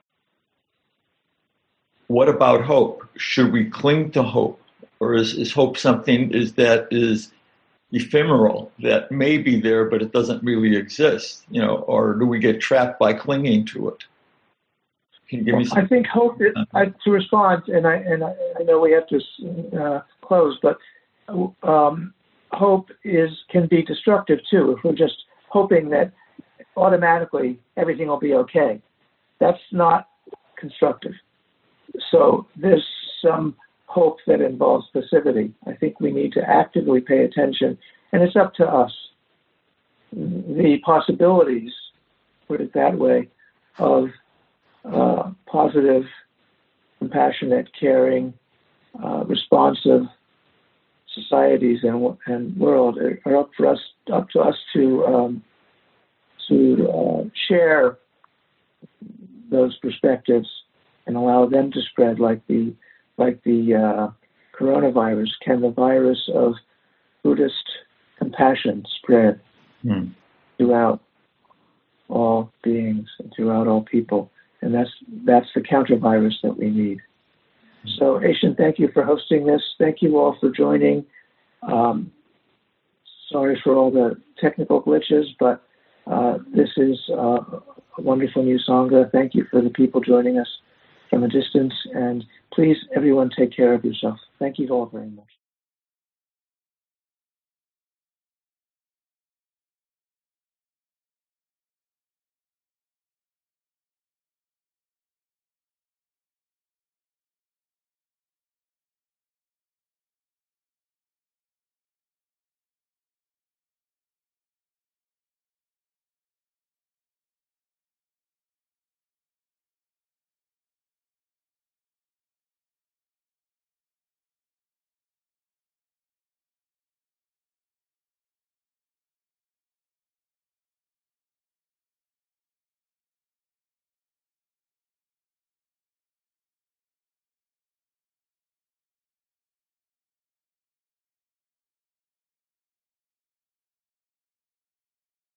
what about hope? Should we cling to hope, or is, is hope something is that is ephemeral, that may be there but it doesn't really exist? You know, or do we get trapped by clinging to it? Can you give me some? I think hope is, I, to respond, and I and I, I know we have to uh, close, but um, hope is can be destructive too. If we're just hoping that automatically everything will be okay, that's not constructive. So there's some hope that involves passivity. I think we need to actively pay attention, and it's up to us. The possibilities, put it that way, of uh, positive, compassionate, caring, uh, responsive societies and and world are, are up for us, up to us to um, to uh, share those perspectives and allow them to spread like the like the uh, coronavirus. Can the virus of Buddhist compassion spread hmm. throughout all beings and throughout all people? And that's that's the counter virus that we need. So, Aishin, thank you for hosting this. Thank you all for joining. Um, sorry for all the technical glitches, but uh, this is uh, a wonderful new Sangha. Thank you for the people joining us from a distance. And please, everyone, take care of yourself. Thank you all very much.